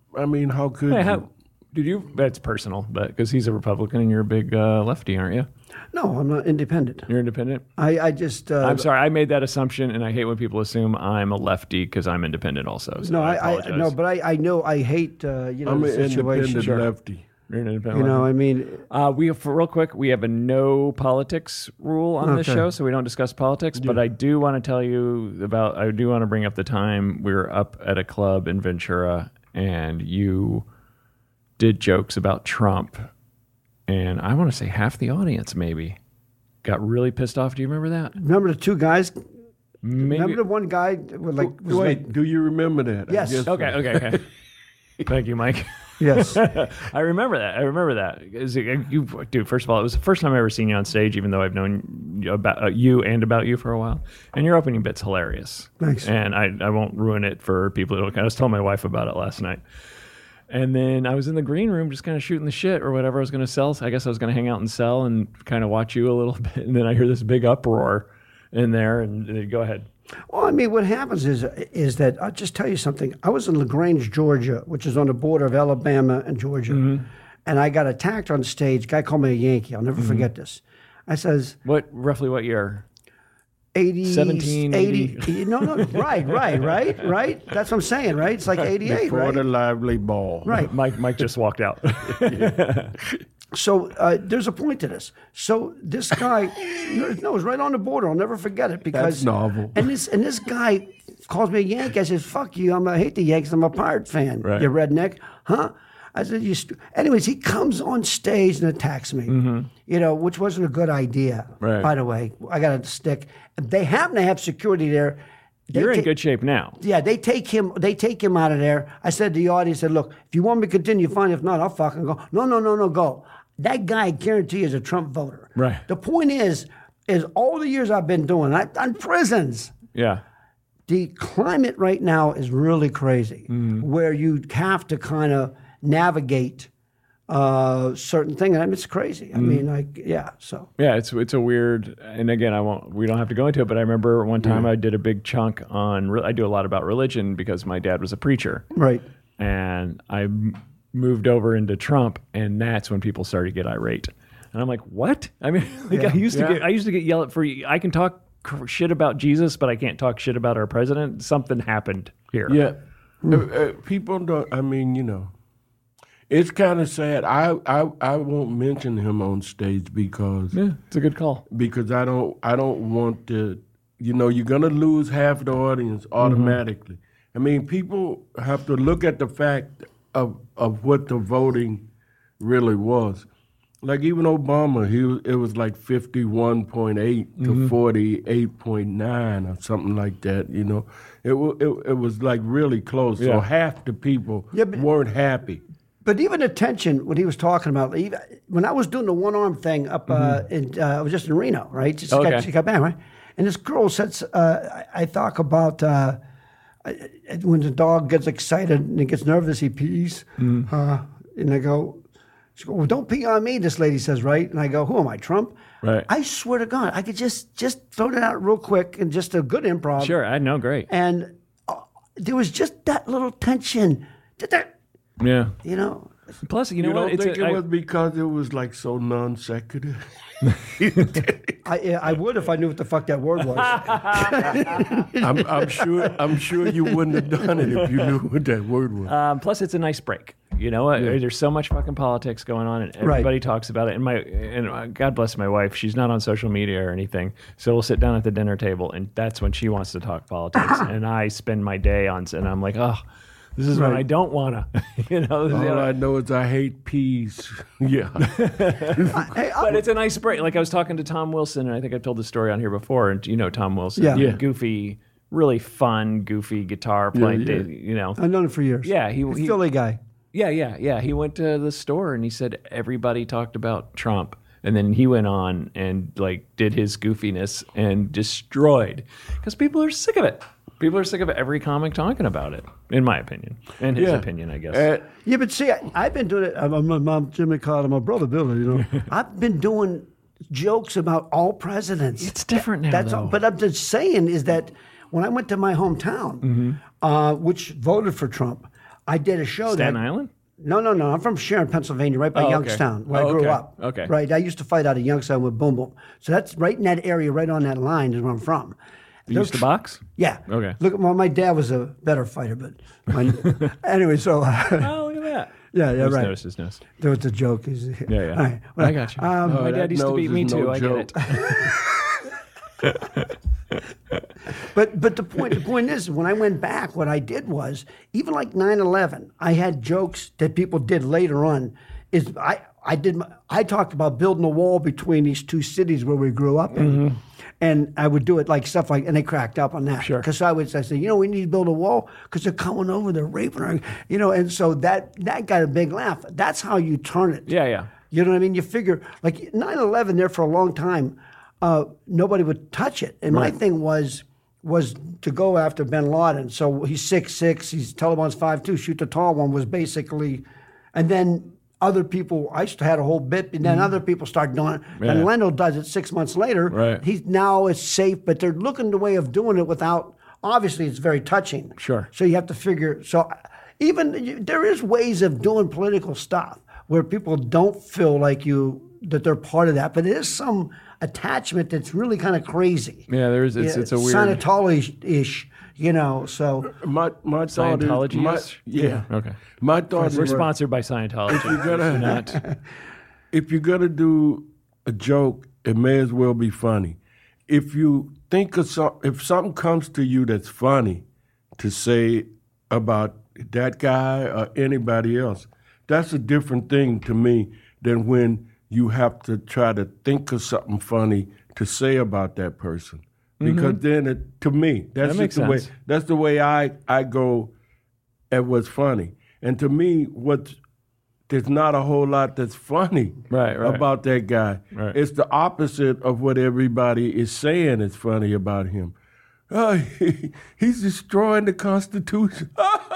I mean, how could Hey, you? how, did you? That's personal, but because he's a Republican and you're a big uh, lefty, aren't you? No, I'm not independent. You're independent. I, I just. Uh, I'm sorry, I made that assumption, and I hate when people assume I'm a lefty because I'm independent also. So No, I, I, I apologize. no, but I, I know I hate uh, you know I'm the an situation. independent lefty. You're an independent. You know, lefty. I mean, Uh, we have, for real quick, we have a no politics rule on this Okay. show, so we don't discuss politics. But I do want to tell you about. I do want to bring up the time we were up at a club in Ventura, and you did jokes about Trump, and I want to say half the audience maybe got really pissed off. Do you remember that? remember the two guys? Maybe. Remember the one guy with like was Wait, like do you remember that? I Yes. guess Okay. so. Okay. Okay. Thank you, Mike. yes. I remember that. I remember that. Is it- you, dude, first of all, it was the first time I ever seen you on stage, even though I've known you about uh, you and about you for a while. And your opening bit's hilarious. Thanks. And I, I won't ruin it for people who don't. I was telling my wife about it last night. And then I was in the green room just kind of shooting the shit or whatever I was going to sell. I guess I was going to hang out and sell and kind of watch you a little bit. And then I hear this big uproar in there. And uh, go ahead. Well, I mean, what happens is is that I'll just tell you something. I was in LaGrange, Georgia, which is on the border of Alabama and Georgia, Mm-hmm. and I got attacked on stage. Guy called me a Yankee. I'll never Mm-hmm. forget this. I says What, roughly what year? eighty, seventeen, eighty. No, no, right, right, right, right. That's what I'm saying, right? It's like eighty-eight, Before right? the lively ball. Right. Mike, Mike just walked out. So uh, there's a point to this. So this guy, no, it was right on the border. I'll never forget it because That's novel. And this and this guy calls me a Yankee. I said, "Fuck you! I'm, I hate the Yankees. I'm a Pirate fan. Right. You redneck, huh?" I said, "You." St-. Anyways, he comes on stage and attacks me. You know, which wasn't a good idea. Right. By the way, I got a stick. They happen to have security there. They You're in ta- good shape now. Yeah, they take him. They take him out of there. I said to the audience, "said Look, if you want me to continue, fine. If not, I'll fucking go." No, no, no, no, go. That guy, I guarantee, is a Trump voter. Right. The point is, is all the years I've been doing, I've done prisons. Yeah. The climate right now is really crazy, Mm-hmm. where you have to kind of navigate uh, certain things. I mean, it's crazy. I Mm-hmm. mean, like, yeah. So Yeah, it's it's a weird, and again, I won't. We don't have to go into it, but I remember one time I did a big chunk on. re- I do a lot about religion because my dad was a preacher, right. and I m- moved over into Trump, and that's when people started to get irate, and I'm like, what? I mean, like I used to Yeah. get, I used to get yelled at for. I can talk cr- shit about Jesus, but I can't talk shit about our president. Something happened here. Yeah. Uh, uh, people don't, I mean, you know, it's kind of sad. I, I I won't mention him on stage because yeah, it's a good call. because I don't I don't want to, you know, you're gonna lose half the audience automatically. I mean, people have to look at the fact of of what the voting really was. Like even Obama, he was, it was like fifty-one point eight to forty-eight point nine or something like that. You know, it wa- it, it was like really close. Yeah. So half the people Yeah, but- weren't happy. But even attention, what he was talking about, even, when I was doing the one arm thing up, uh, in, uh, I was just in Reno, right? Just Okay. got, she got back, right? And this girl said, uh, I, I talk about uh, I- I- when the dog gets excited and he gets nervous, he pees. Uh, and I go, she go, well, don't pee on me, this lady says, right? And I go, who am I, Trump? Right. I swear to God, I could just just throw it out real quick and just a good improv. Sure, I know, great. And uh, there was just that little tension. Just that, Yeah. you know. Plus, you know You what? don't It's think a- it I- was because it was like so non sequitur? I I would if I knew what the fuck that word was. I'm, I'm sure I'm sure you wouldn't have done it if you knew what that word was. Um, plus, it's a nice break. You know, what? There's so much fucking politics going on, and everybody talks about it. And my and uh, God bless my wife, she's not on social media or anything, so we'll sit down at the dinner table, and that's when she wants to talk politics, and I spend my day on, and I'm like, oh, this is when Right. I don't wanna, you know. this is- All I know is I hate peas. Yeah. Hey, But it's a nice break. Like I was talking to Tom Wilson, and I think I've told the story on here before. And you know Tom Wilson, Yeah. Yeah. goofy, really fun, goofy guitar playing. yeah. You know, I've known him for years. yeah, he, he Philly guy. Yeah, yeah, yeah. He went to the store and he said everybody talked about Trump. And then he went on and like did his goofiness and destroyed because people are sick of it. People are sick of every comic talking about it, in my opinion. In his Yeah. opinion, I guess. Uh, Yeah, but see, I, I've been doing it. I'm, my mom, Jimmy Carter, my brother Billy. You know, I've been doing jokes about all presidents. It's different now, That's all. though. But I'm just saying is that when I went to my hometown, uh, which voted for Trump, I did a show Staten that. Island? No, no, no. I'm from Sharon, Pennsylvania, right by Oh, okay. Youngstown, where Oh, I grew okay. up. Okay. Right. I used to fight out of Youngstown with Boom Boom. So that's right in that area, right on that line is where I'm from. You used to box? Yeah. Okay. Look, well, my dad was a better fighter, but my, anyway, so Oh, look at that. yeah, yeah, Nose, right. nose, his nose. There was a joke. He's, Yeah, yeah. All right. I got you. Um, My Oh, dad that used to nose beat me is no too. I joke. get it. But but the point the point is, when I went back, what I did was even like nine eleven, I had jokes that people did later on. Is I I did my, I talked about building a wall between these two cities where we grew up in, Mm-hmm. and I would do it like stuff like, and they cracked up on that. Sure. Because I would I say, you know, we need to build a wall because they're coming over, they're raping her, you know, and so that that got a big laugh. That's how you turn it. Yeah, yeah. You know what I mean? You figure like nine eleven there for a long time, uh, nobody would touch it. And my thing was was to go after bin Laden. So he's six six, he's Taliban's five two, shoot the tall one was basically, and then other people, I used to had a whole bit, and then other people start doing it. And Yeah. Leno does it six months later. Right. He's now it's safe, but they're looking the way of doing it without. Obviously, it's very touching. Sure. So you have to figure. So even you, there is ways of doing political stuff where people don't feel like you that they're part of that, but there is some attachment that's really kind of crazy. Yeah, there's it's Yeah, it's a weird Scientology-ish, you know. So My my thought is Scientology my, is? yeah. Okay. My thought We're is sponsored by Scientology. you're gonna not. if you're gonna do a joke, it may as well be funny. If you think of some, if something comes to you that's funny to say about that guy or anybody else, that's a different thing to me than when you have to try to think of something funny to say about that person. Because then, it, to me, that's That makes just the way. sense. That's the way I I go at what's funny. And to me, what's there's not a whole lot that's funny Right, right. about that guy. Right. It's the opposite of what everybody is saying is funny about him. Oh, he, he's destroying the Constitution.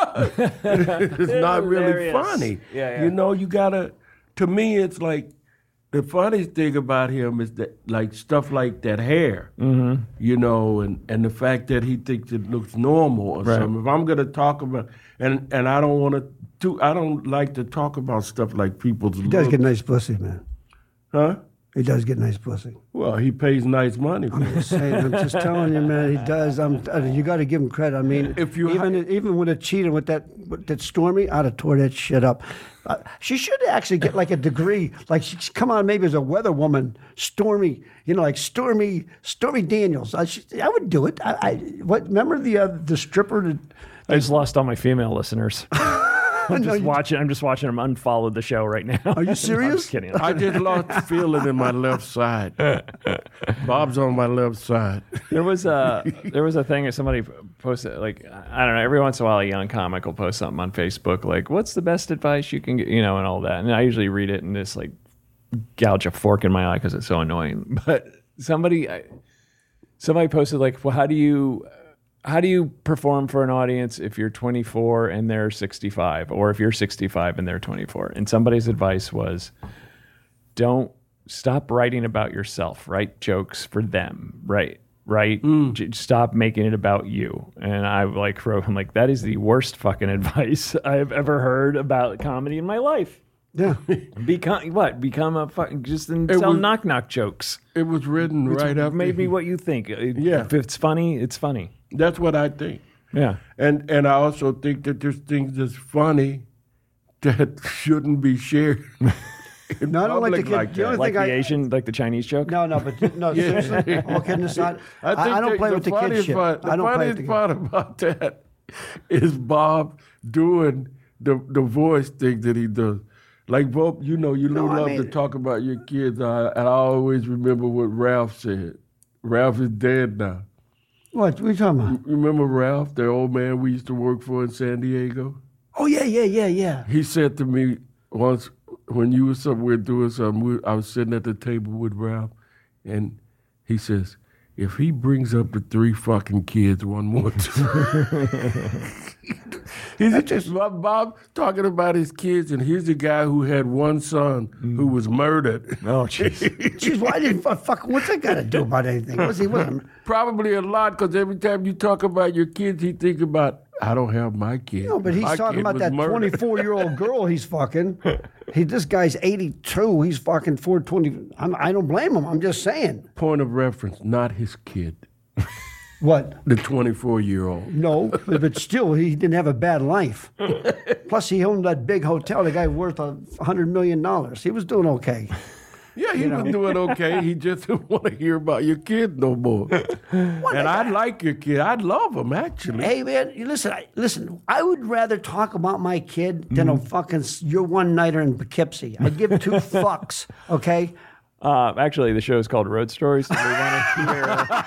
It's not really Hilarious. funny. Yeah, yeah. You know, you gotta. To me, it's like the funniest thing about him is that, like stuff like that hair. Mm-hmm. You know, and, and the fact that he thinks it looks normal or Right. something. If I'm gonna talk about, and and I don't want to do, I don't like to talk about stuff like people's. he does look. get nice pussy, man. Huh? He does get nice pussy. Well, he pays nice money for it. Saying, I'm just telling you, man. He does. I'm. uh, You got to give him credit. I mean, If you even even with a cheating with that with that Stormy, I'd have tore that shit up. Uh, she should actually get like a degree. Like she's come on, maybe as a weather woman, Stormy. You know, like Stormy Stormy Daniels. I, should, I would do it. I, I what? Remember the uh, the stripper? That, I just lost all my female listeners. I'm No, just you- watching. I'm just watching them unfollow the show right now. Are you serious? I'm just kidding. I just lost feeling in my left side. Bob's on my left side. There was a there was a thing that somebody posted, like, I don't know, every once in a while a young comic will post something on Facebook like, what's the best advice you can get, you know, and all that. And I usually read it and just like gouge a fork in my eye because it's so annoying. But somebody I, somebody posted like, well, how do you how do you perform for an audience if you're twenty-four and they're sixty-five, or if you're sixty-five and they're twenty-four? And somebody's advice was, don't stop writing about yourself. Write jokes for them. Right. Right. J- Stop making it about you. And I like wrote him like, that is the worst fucking advice I've ever heard about comedy in my life. yeah. Become what? Become a fucking just and sell was- knock knock jokes. It was written right after. Maybe he- what you think. Yeah. If it's funny, it's funny. That's what I think. Yeah. And and I also think that there's things that's funny that shouldn't be shared. in No, I don't like public the kid- like the only that. Like think the I- Asian, like the Chinese joke. No, no, but no, seriously. All kidding aside, I, think I don't that play with the kids funniest shit. Part, the I don't play funniest with the part about that is Bob doing the the voice thing that he does. Like Bob, you know, you No, I love mean- to talk about your kids, uh, and I always remember what Ralph said. Ralph is dead now. What? What are you talking about? You remember Ralph, the old man we used to work for in San Diego? Oh yeah, yeah, yeah, yeah. He said to me once when you were somewhere doing something, we, I was sitting at the table with Ralph, and he says, if he brings up the three fucking kids one more time, He's Bob, Bob talking about his kids, and here's a guy who had one son who was murdered. Oh, jeez. Jeez, why didn't fuck? What's that got to do about anything? What's he with him? Probably a lot, because every time you talk about your kids, he think about, I don't have my kid. No, but he's My talking kid about was that murdered. twenty-four-year-old girl he's fucking. He, this guy's eighty-two. He's fucking four twenty. I'm, I don't blame him. I'm just saying. Point of reference, not his kid, What? the twenty-four-year-old. No, but but still, he didn't have a bad life. Plus, he owned that big hotel. The guy worth a hundred million dollars. He was doing okay. Yeah, he was doing okay. He just didn't want to hear about your kid no more. And I like your kid. I love him, actually. Hey man, you listen. I, listen, I would rather talk about my kid than a fucking s- your one nighter in Poughkeepsie. I'd give two fucks. Okay. Uh, actually, the show is called Road Stories. So we want to hear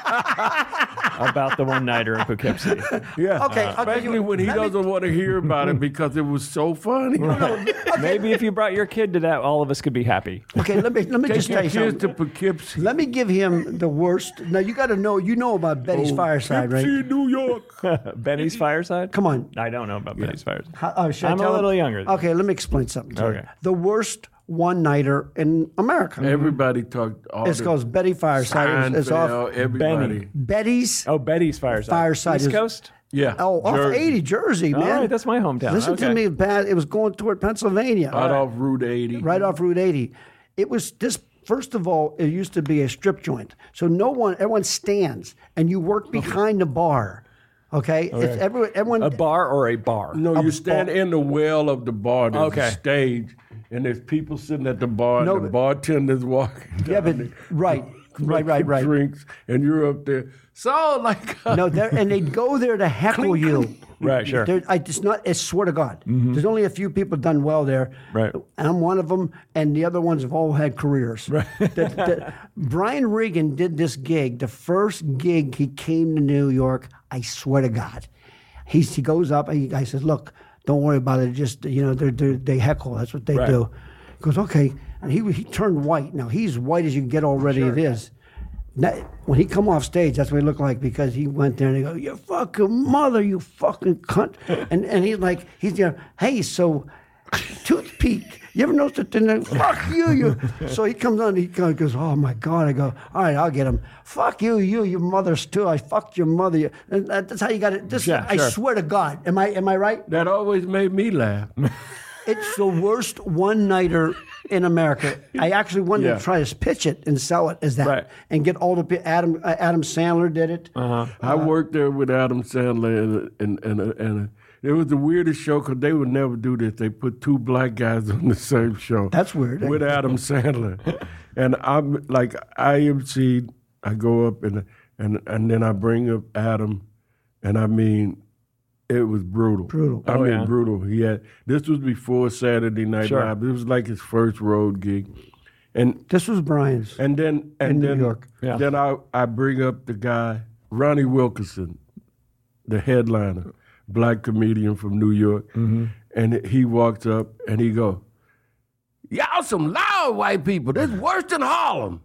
about the one nighter in Poughkeepsie. Yeah. Okay, I'll tell Especially you- when he let me- doesn't want to hear about it because it was so funny. Maybe if you brought your kid to that, all of us could be happy. Okay. Let me let me Take just your tell you kids to something. Poughkeepsie. Let me give him the worst. Now you got to know. You know about Betty's Fireside, right? Poughkeepsie, New York. Benny's Fireside? Come on. I don't know about Benny's Fireside. How, oh, should I I'm a tell little him? younger than Okay, let me explain something. To you. Okay. The worst one nighter in America. Everybody talked. All It's the called Betty Fireside. It's, it's off Seinfeld, everybody. Benny. Betty's. Oh, Betty's Fireside. Fireside East is- Coast? Yeah. Oh, off Jersey. eighty, Jersey, All man. right, that's my hometown. Listen Okay. to me, bad. It was going toward Pennsylvania, Right off Route eighty. right off Route eighty. It was this. First of all, it used to be a strip joint, so no one, everyone stands, and you work behind the bar. Okay, it's everyone. Everyone. A bar or a bar? No, you stand in the well of the bar. There's Okay. a stage, and there's people sitting at the bar. No, and the but- bartender's walking. yeah, but down right, there right, right, making right. Drinks, and you're up there. So like, uh, No, they're, and they'd go there to heckle you. Right, sure. There- I, it's not. I swear to God, there's only a few people done well there. Right. I'm one of them, and the other ones have all had careers. Right. that, that, Brian Regan did this gig. The first gig he came to New York. I swear to God, he's, he goes up. He, I says, "Look, don't worry about it. Just you know, they're, they're, they heckle. That's what they Right. do." He goes, "Okay," and he he turned white. Now he's white as you can get already. It is. Now, when he come off stage, that's what he looked like because he went there and they go, "You fucking mother, you fucking cunt," and and he's like, he's there, "Hey, so toothpick, you ever notice that? Thing that, fuck you, you." So he comes on, he goes, "Oh my God!" I go, "All right, I'll get him. Fuck you, you, your mother's too. I fucked your mother." You- And that- that's how you got it. This, Yeah, I sure. swear to God, am I am I right? that always made me laugh. It's the worst one nighter in America. I actually wanted Yeah. to try to pitch it and sell it as that, Right. and get all the pe- Adam uh, Adam Sandler did it. Uh-huh. I worked there with Adam Sandler, and and and, and it was the weirdest show because they would never do this. They put two black guys on the same show. That's weird. With Adam Sandler, and I'm like I M C. I go up and and and then I bring up Adam, and I mean. It was brutal. Brutal. I Oh, mean, yeah. brutal. He had this was before Saturday Night Sure. Live. It was like his first road gig, and This was Brian's. and then and In New then York. Yeah. then I I bring up the guy Ronnie Wilkinson, the headliner, black comedian from New York, Mm-hmm. and he walks up and he go, "Y'all some loud white people. This worse than Harlem."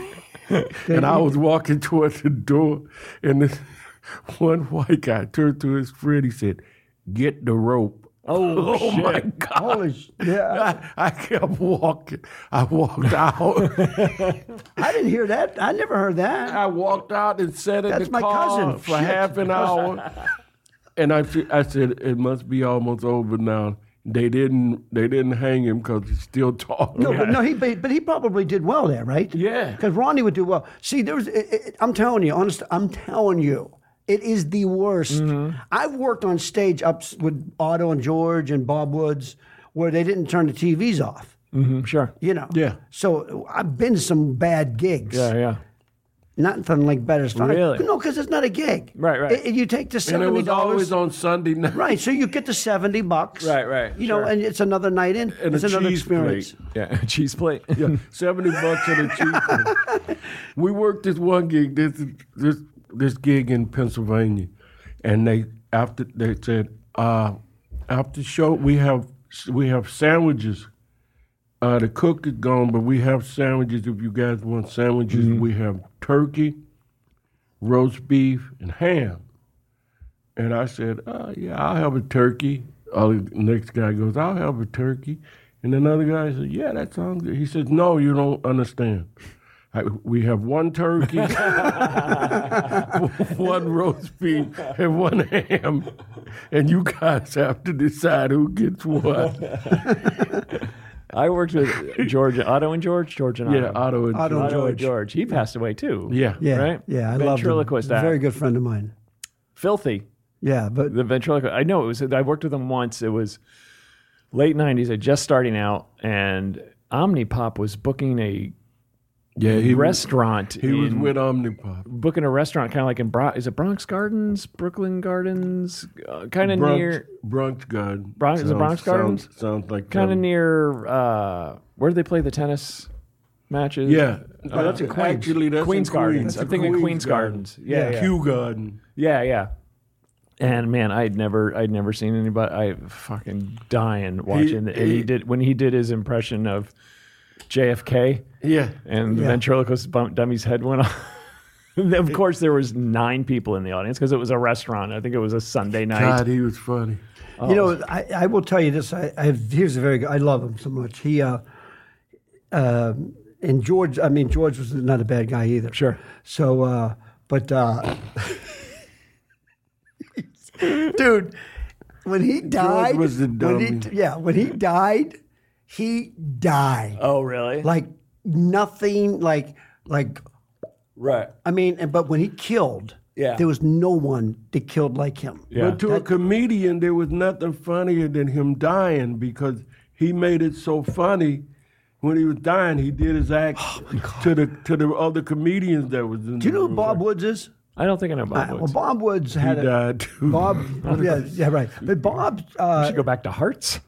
And I was walking towards the door, and this one white guy turned to his friend. He said, "Get the rope." Oh, Oh shit. my God. Holy sh- yeah. I, I kept walking. I walked out. I didn't hear that. I never heard that. I walked out and sat in That's the my car cousin. for Shit. half an hour. And I, s- I said, it must be almost over now. They didn't they didn't hang him because he's still talking. No, but no, he but but he probably did well there, right? Yeah. Because Ronnie would do well. See, there was. It, it, I'm telling you, honest. I'm telling you, it is the worst. I've worked on stage ups with Otto and George and Bob Woods, where they didn't turn the T Vs off. Mm, sure. You know. Yeah. So I've been to some bad gigs. Yeah, yeah. Nothing like better stuff. Really? No, because it's not a gig. Right, right. It- it- you take the And it seventy was always dollars. on Sunday night. Right, so you get the seventy bucks. Right, right, You sure. know, and it's another night in. And it's a another cheese experience. plate. Yeah, cheese plate. Yeah, seventy bucks on a cheese plate. We worked this one gig, this this this gig in Pennsylvania, and they after they said uh, after show we have we have sandwiches. Uh, the cook is gone, but we have sandwiches. If you guys want sandwiches, we have turkey, roast beef, and ham. And I said, uh, yeah, I'll have a turkey. All the next guy goes, I'll have a turkey. And another guy says, yeah, that sounds good. He says, no, you don't understand. I, we have one turkey, one roast beef, and one ham, and you guys have to decide who gets what. I worked with George, Otto and George, George and Otto. Yeah, Otto and Otto and George. Otto and George. He passed away too. Yeah. Yeah, Right? yeah, I love him. Ventriloquist Very act. good friend of mine. Filthy. Yeah, but The ventriloquist. I know it was. I worked with him once. It was late nineties. I just starting out, and Omnipop was booking a Yeah, he restaurant. Was, he was in- with Omnipop. booking a restaurant, kind of like in Bro- is it Bronx Gardens, Brooklyn Gardens, uh, kind of Bronx, near, Bronx Garden. Bronx- is it Bronx Gardens? Sounds, sounds like kind of um, near. Uh, where do they play the tennis matches? Yeah. Oh, that's in Queens. Actually, that's Queens in Gardens. Queens. I'm thinking Queens Gardens. Yeah, yeah, Kew Garden. yeah, yeah. And man, I'd never, I'd never seen anybody. I fucking dying watching. He, and he did when he did his impression of J F K, Yeah. and the Yeah. ventriloquist bump, dummy's head went off. And of course, there was nine people in the audience because it was a restaurant. I think it was a Sunday night. God, he was funny. you know, I, I will tell you this. I, I have, here's a very good. I love him so much. He, uh, uh, and George. I mean, George was not a bad guy either. Sure. So, uh, but uh, dude, when he died, was the when he, dummy. yeah, when he died, he died Oh, really? like nothing. Like, like right. I mean, and but when he killed, Yeah. there was no one that killed like him. Yeah. But to a comedian, there was nothing funnier than him dying because he made it so funny. When he was dying, he did his act to the to the other comedians that was in Do you the know who room. Bob Woods is? I don't think I know Bob Uh, well, Woods. Bob Woods He had a died too. Bob. yeah, yeah, right. But Bob, uh, should go back to Hearts.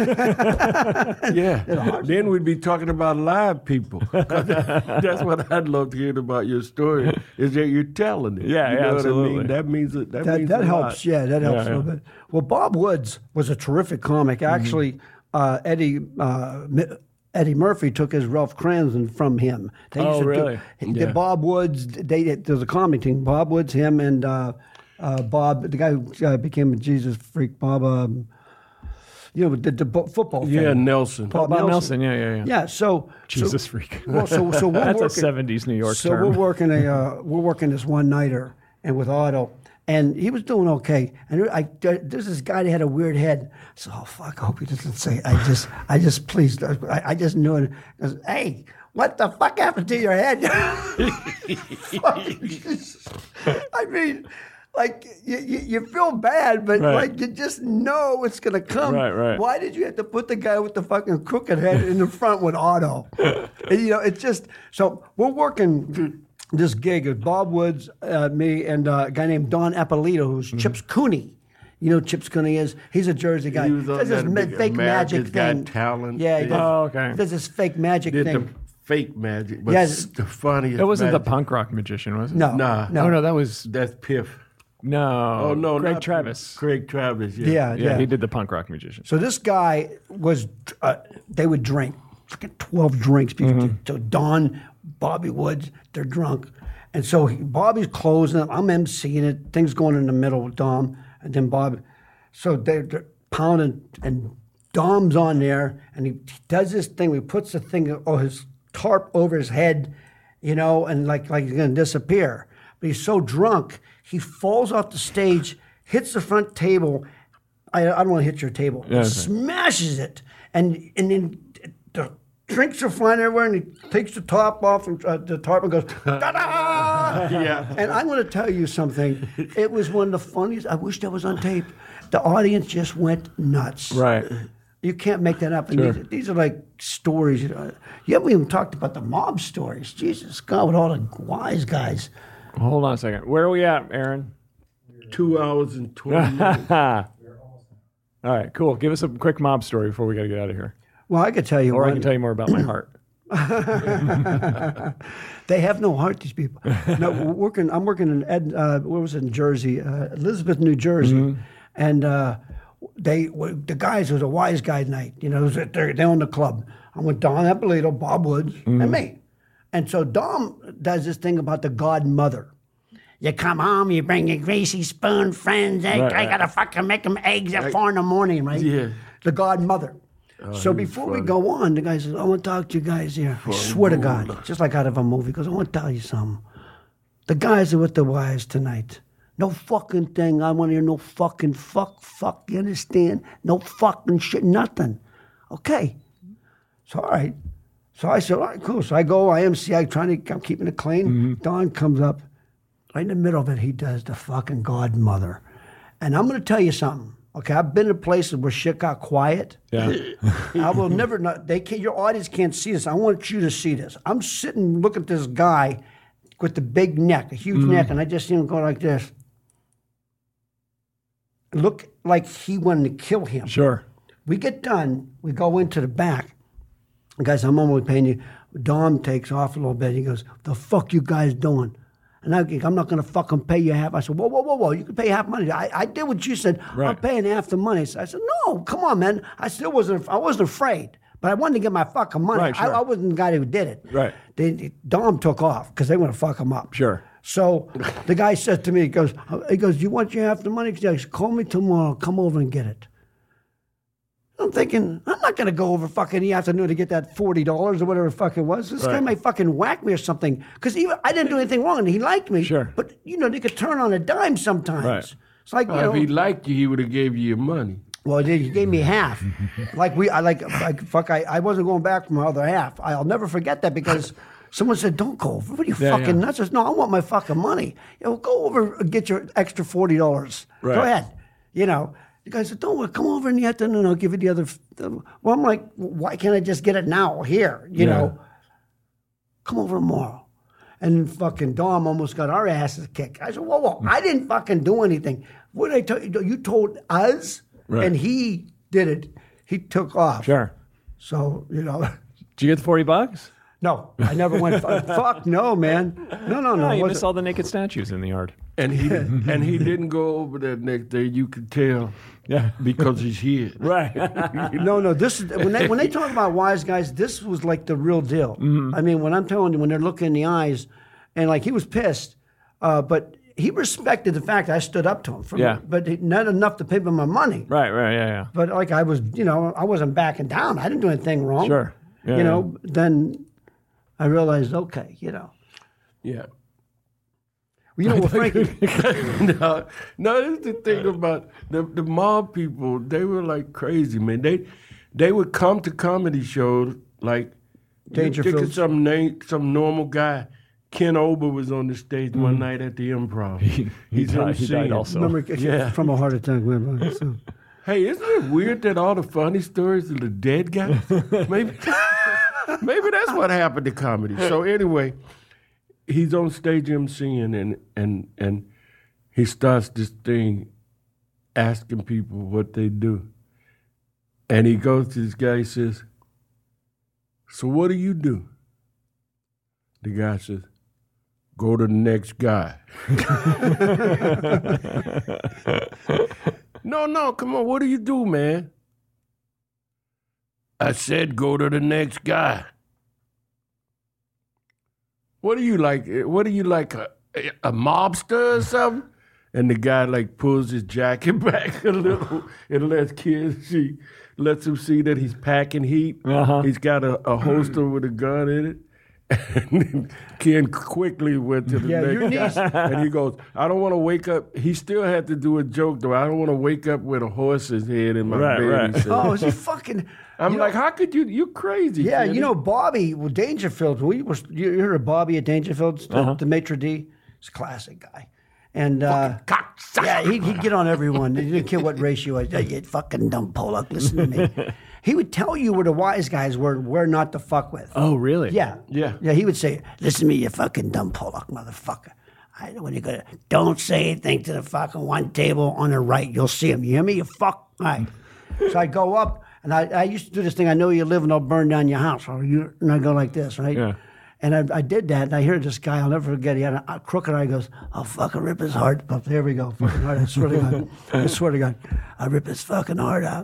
Yeah. Then we'd be talking about live people. 'Cause That's what I'd love to hear about your story, is that you're telling it. Yeah, you yeah, know What I absolutely. mean? That means that, that, that means that a helps. lot. Yeah, that helps Yeah, a little bit. Well, Bob Woods was a terrific comic. Actually, uh, Eddie uh, Mi- Eddie Murphy took his Ralph Cranston from him. They Oh, used to do- really? the Yeah. Bob Woods. They there's a comic team. Bob Woods, him, and uh, uh, Bob, the guy who uh, became a Jesus freak. Bob, um, you know, the, the bo- football. Yeah, fan. Nelson. Bob Bob Nelson. Nelson. Yeah, yeah, yeah. Yeah. So Jesus so, freak. Well, so so we're That's a working, seventies New York so term. we're working a uh, we're working this one nighter and with Otto, and he was doing okay. And I there's this guy that had a weird head. I said, "Oh fuck! I hope he doesn't say." I just I just please I, I just knew it. I was, hey, what the fuck happened to your head? I mean. Like you, you, you feel bad, but Right. like you just know it's gonna come. Right, right. Why did you have to put the guy with the fucking crooked head in the front with Otto? And, you know, it's just so we're working this gig with Bob Woods, uh, me, and uh, a guy named Don Appolito, who's Mm-hmm. Chips Cooney. You know who Chips Cooney is? He's a Jersey guy. He was on does this that ma- big fake magic America's Got thing. Talent. Yeah, he does, Oh, okay. he does this fake magic Did thing. the fake magic, but Yeah, s- the funniest. It wasn't magic. the punk rock magician, was it? no, Nah. no, Oh no, that was That's Piff. no. Oh no, Greg not Travis. Piff. Craig Travis. Yeah. Yeah, Yeah, yeah. he did the punk rock magician. So this guy was, uh, they would drink, freaking twelve drinks. Before, So Don, Bobby Woods, they're drunk. And so he, Bobby's closing up. I'm emceeing it. Things going in the middle with Dom. And then Bob. So they're, they're pounding, and Dom's on there, and he, he does this thing. He puts the thing, oh, his tarp over his head, you know, and like, like he's going to disappear. But he's so drunk, he falls off the stage, hits the front table. I, I don't want to hit your table. Yeah, okay. Smashes it, and and then the drinks are flying everywhere, and he takes the top off and uh, the tarp and goes, ta-da! Yeah. And I'm going to tell you something. It was one of the funniest. I wish that was on tape. The audience just went nuts. Right. You can't make that up. And Sure. these, these are like stories. You know. You haven't even talked about the mob stories. Jesus God, with all the wise guys. Hold on a second. Where are we at, Aaron? Two hours and twenty minutes. All right, cool. Give us a quick mob story before we got to get out of here. Well, I could tell you Or I one. can tell you more about my heart. They have no heart, these people. No, we're working. I'm working in Ed. Uh, where was it in Jersey? Uh, Elizabeth, New Jersey, and uh, they the guys. It was a wise guy night. You know, it was, they're they own the club. I'm with Don Appolito, Bob Woods, and me. And so Dom does this thing about the godmother. You come home, you bring your greasy spoon friends. Egg. Right, I right. gotta fucking make them eggs at four in the morning, right? Yeah. The godmother. so he was before we funny. go on, the guy says, I want to talk to you guys here. I swear to God, just like out of a movie, he goes, I want to tell you something. The guys are with the wives tonight. No fucking thing. I want to hear no fucking fuck, fuck, you understand? No fucking shit, nothing. Okay. So, all right. So I said, all right, cool. So I go, I M C, I trying to, I'm keeping it clean. Mm-hmm. Don comes up. Right in the middle of it, he does the fucking godmother. And I'm going to tell you something. Okay, I've been to places where shit got quiet. Yeah. I will never not. They can't. Your audience can't see this. I want you to see this. I'm sitting looking at this guy with the big neck, a huge neck, and I just see him go like this. Look like he wanted to kill him. Sure. We get done. We go into the back. Guys, I'm only paying you. Dom takes off a little bit. He goes, "The fuck you guys doing?" And I think, I'm not going to fucking pay you half. I said, whoa, whoa, whoa, whoa, you can pay half money. I, I did what you said. I'm Right. paying half the money. So I said, no, come on, man. I still wasn't, I wasn't afraid, but I wanted to get my fucking money. Right, sure. I, I wasn't the guy who did it. Right. They, Dom took off because they want to fuck him up. Sure. So the guy said to me, he goes, he goes, you want your half the money? He goes, call me tomorrow. Come over and get it. I'm thinking, I'm not going to go over fucking the afternoon to get that forty dollars or whatever the fuck it was. This guy Right. might fucking whack me or something. Because even I didn't do anything wrong and he liked me. Sure. But, you know, they could turn on a dime sometimes. Right. It's like, you Well, know, if he liked you, he would have gave you your money. well, he he gave me half. like, we, I like, like fuck, I, I wasn't going back for my other half. I'll never forget that because someone said, don't go over. What are you Yeah, fucking yeah. nuts? I said, no, I want my fucking money. You know, go over and get your extra forty dollars. Right. Go ahead. You know. The guy said, don't worry, come over in the afternoon, I'll give you the other. Well, I'm like, why can't I just get it now, here? You Yeah. know, come over tomorrow. And fucking Dom almost got our asses kicked. I said, whoa, whoa, I didn't fucking do anything. What did I tell you? You told us, Right. and he did it. He took off. Sure. So, you know, Did you get the forty bucks? no, I never went, fuck no, man. No, no, no. No, it you wasn't- missed all the naked statues in the yard. And he and he didn't go over there next day. You could tell Yeah. because he's here. Right. No, no. This is when they when they talk about wise guys. This was like the real deal. Mm-hmm. I mean, when I'm telling you, when they're looking in the eyes, and like he was pissed, uh, but he respected the fact I stood up to him. For Yeah. But he- not enough to pay me my money. right, right, yeah, yeah. But like I was, you know, I wasn't backing down. I didn't do anything wrong. Sure. Yeah, you know. Then I realized, okay, you know, Yeah. you know what, Frankie. no, no, this is the thing about the the mob people. They were like crazy, man. They they would come to comedy shows like you think Dangerfield. of some name, some normal guy. Ken Ober was on the stage one night at the Improv. He, He's died, he died emceeing. also. Remember, Yeah. from a heart attack. man. So- Hey, isn't it weird that all the funny stories are the dead guys? Maybe, maybe that's what happened to comedy. So anyway, he's on stage emceeing and and and he starts this thing asking people what they do. And he goes to this guy, he says, so what do you do? The guy says, go to the next guy. No, no, come on. What do you do, man? I said go to the next guy. What are you like? What are you like, a, a mobster or something? And the guy like pulls his jacket back a little and lets kids see, lets him see that he's packing heat. Uh-huh. He's got a, a holster with a gun in it. And then Ken quickly went to the Yeah, your next niece- guy, and he goes, "I don't want to wake up." He still had to do a joke though. I don't want to wake up with a horse's head in my Right, bed. right. He said. Oh, is he fucking? I'm you like, know, how could you? You crazy? Yeah, Kenny." you know Bobby well, Dangerfield. We was you heard of Bobby at Dangerfield, the, Uh-huh. the maitre d'. He's a classic guy, and uh, cocksucker. yeah, he'd, he'd get on everyone. He didn't care what race you was. Hey, you fucking dumb Pollock, listen to me. He would tell you where the wise guys were, where not to fuck with. Oh, really? Yeah, Yeah. yeah. He would say, "Listen to me, you fucking dumb Pollock, motherfucker. I know when you go, don't say anything to the fucking one table on the right. You'll see him. You hear me? You fuck. All right." So I go up, and I, I used to do this thing. I know you live, and I'll burn down your house. Or you, and I go like this, right? Yeah. And I, I did that, and I hear this guy. I'll never forget. He had a, a crooked eye. He goes, "I'll fucking rip his heart." But there we go, fucking heart. I swear to God. I swear to God, I rip his fucking heart out.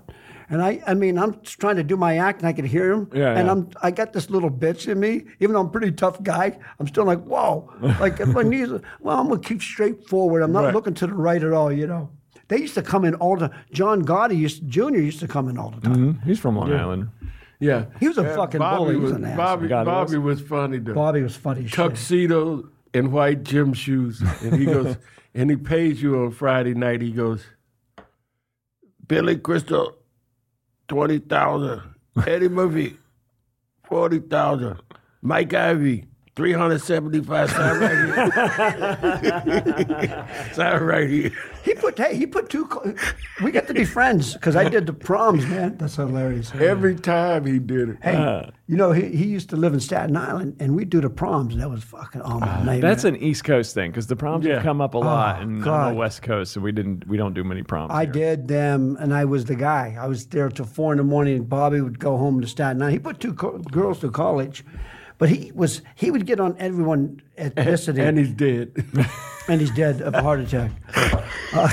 And I, I mean, I'm just trying to do my act, and I could hear him. Yeah, and yeah. I'm, I got this little bitch in me. Even though I'm a pretty tough guy, I'm still like, whoa. Like if my knees. Are, well, I'm gonna keep straight forward. I'm not Right. looking to the right at all. You know. They used to come in all the. John Gotti used, Junior used to come in all the time. Mhm. He's from Long Island. Yeah. He was a Uh, fucking Bobby bully. He was Was, an ass. Bobby, God, he Bobby was funny though. Bobby was funny as shit. Tuxedo and white gym shoes. And he goes, and he pays you on Friday night. He goes, Billy Crystal, twenty thousand. Eddie Murphy, forty thousand. Mike Ivy, three hundred seventy-five. Sign right here. Sign right here. He put hey, he put two. co- We get to be friends because I did the proms, man. That's hilarious. Every time he did it. Hey, you know he, he used to live in Staten Island, and we'd do the proms. That was fucking oh my nightmare. That's an East Coast thing because the proms Yeah. have come up a lot, Oh, and on God. the West Coast, so we didn't we don't do many proms. I here. did them, and I was the guy. I was there till four in the morning. And Bobby would go home to Staten Island. He put two co- girls to college, but he was he would get on everyone ethnicity, And he's dead. and he's dead of a heart attack. Uh,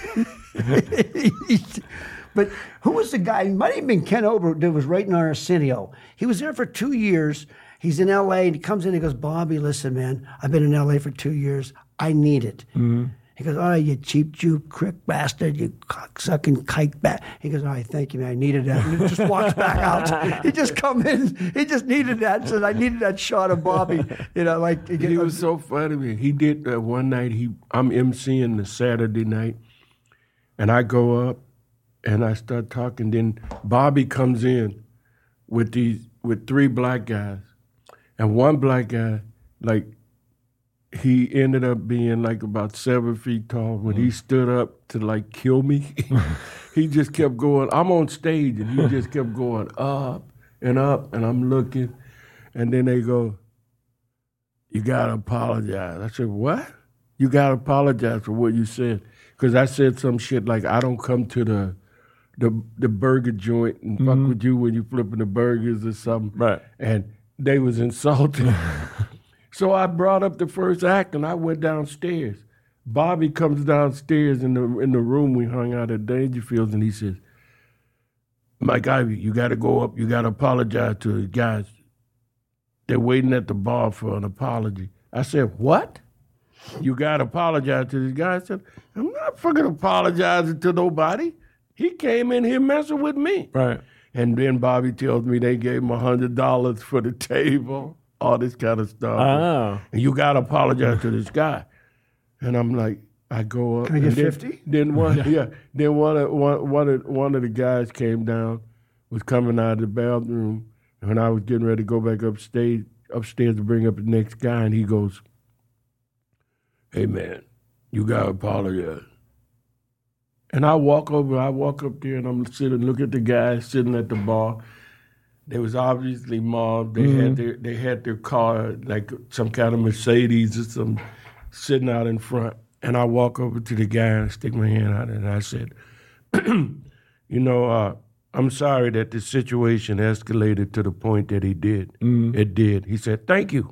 but who was the guy? It might have been Ken Ober that was right in our Arsenio. He was there for two years. He's in L A, and he comes in and he goes, Bobby, listen, man, I've been in L A for two years. I need it. He goes, all right, you cheap Jew, crick bastard, you cocksucking kike bat. He goes, all right, thank you, man. I needed that. And he just walks back out. He just come in. He just needed that. Said, I needed that shot of Bobby. You know, like He was so funny. Man. He did uh, one night. He I'm emceeing the Saturday night, and I go up and I start talking. Then Bobby comes in with these with three black guys, and one black guy, like he ended up being like about seven feet tall. When he stood up to like kill me, he just kept going. I'm on stage, and he just kept going up and up, and I'm looking, and then they go, you gotta apologize. I said, what? You gotta apologize for what you said. Because I said some shit like, I don't come to the the the burger joint and fuck with you when you flipping the burgers or something. Right. And they was insulted. So I brought up the first act and I went downstairs. Bobby comes downstairs in the in the room we hung out at Dangerfields, and he says, Mike Ivy, you gotta go up, you gotta apologize to the guys. They're waiting at the bar for an apology. I said, what? You got to apologize to this guy? I said, I'm not fucking apologizing to nobody. He came in here messing with me. Right. And then Bobby tells me they gave him one hundred dollars for the table, all this kind of stuff. Oh. And you got to apologize to this guy. And I'm like, I go up. Can I get and then- fifty? Then one, yeah. Then one of, one, one, of, one of the guys came down, was coming out of the bathroom, and I was getting ready to go back upstairs, upstairs to bring up the next guy, and he goes, hey, man, you got to apologize. And I walk over, I walk up there, and I'm sitting, look at the guys sitting at the bar. They was obviously mobbed. They had their they had their car, like some kind of Mercedes or some, sitting out in front. And I walk over to the guy and stick my hand out, and I said, you know, uh, I'm sorry that the situation escalated to the point that he did. It did. He said, thank you.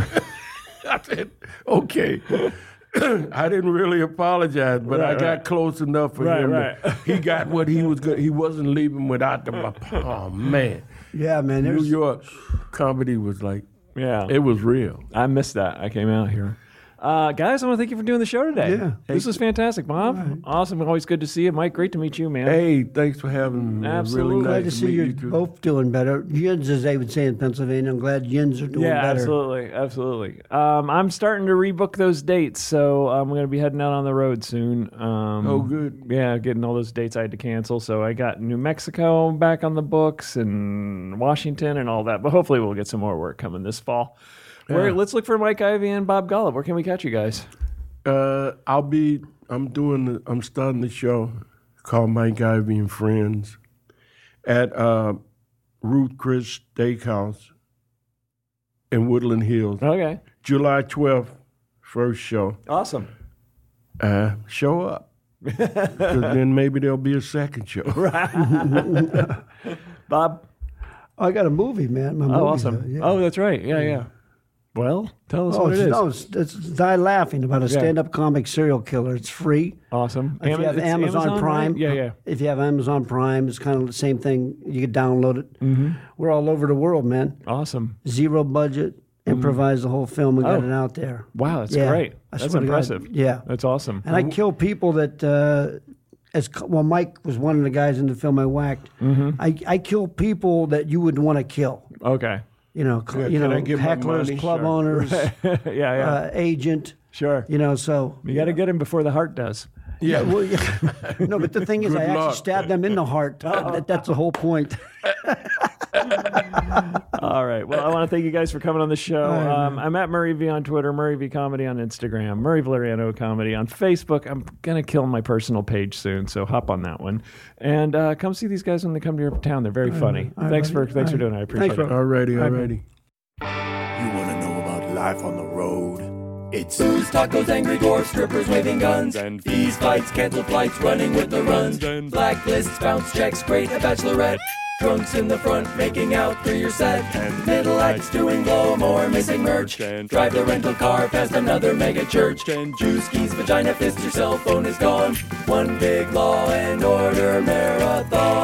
I said, okay. I didn't really apologize, but I Right, got right. close enough for Right, him. right. To, he got what he was good. He wasn't leaving without the. Oh man, Yeah, man. New There's, York comedy was like Yeah. it was real. I missed that. I came out here. Uh, guys, I want to thank you for doing the show today. Yeah. This was fantastic, Bob. Awesome. Always good to see you. Mike, great to meet you, man. Hey, thanks for having me. man. Absolutely. Really glad nice to see meet you you too. both doing better. Yins, as they would say in Pennsylvania. I'm glad yins are doing Yeah, better. absolutely, absolutely. Um, I'm starting to rebook those dates, so I'm going to be heading out on the road soon. Um, Oh, good. Yeah, getting all those dates I had to cancel. So I got New Mexico back on the books and Washington and all that. But hopefully we'll get some more work coming this fall. Where, let's look for Mike Ivy and Bob Golub. Where can we catch you guys? Uh, I'll be. I'm doing. The, I'm starting the show called Mike Ivy and Friends at uh, Ruth Chris Steakhouse in Woodland Hills, Okay, July twelfth. First show. awesome. Uh, show up. 'Cause then maybe there'll be a second show. Bob? Oh, I got a movie, man. My Oh, movie, awesome. uh, yeah. Oh, that's right. Yeah, yeah. Well, tell us Oh, what it's, it is. no, it's, it's Die Laughing about a Yeah. stand-up comic serial killer. It's free. Awesome. If Ama- you have it's Amazon, right? Prime, Yeah, yeah. If you have Amazon Prime, it's kind of the same thing. You can download it. Mm-hmm. We're all over the world, man. Awesome. Zero budget, improvise the whole film and got Oh. it out there. Wow, that's Yeah, great. I That's swear to God, impressive. yeah. That's awesome. And I kill people that, uh, as co- well, Mike was one of the guys in the film I whacked. Mm-hmm. I, I kill people that you would want to kill. Okay. You know, cl- Yeah, you can know, I get my hecklers, money? club Sure. owners, yeah, yeah. uh, agent. Sure. You know, so You got to get him before the heart does. yeah. Well, yeah. No, but the thing is, Good I actually luck. stabbed them in the heart. That, that's the whole point. All right. Well, I want to thank you guys for coming on the show. Um, I'm at Murray V on Twitter, Murray V Comedy on Instagram, Murray Valeriano Comedy on Facebook. I'm going to kill my personal page soon, so hop on that one. And uh, come see these guys when they come to your town. They're very funny. right, thanks buddy. for thanks for All right. doing it. I appreciate Thanks, it. Already, already. You want to know about life on the road? It's booze, tacos, angry dwarfs, strippers waving guns, and fees, fights, canceled flights, running with the runs, and blacklists, bounce checks, great a bachelorette. Drunks in the front making out through your set, and middle acts doing blow more, missing merch, and drive the rental car past another mega church, and juice keys, vagina fist, your cell phone is gone. One big law and order marathon.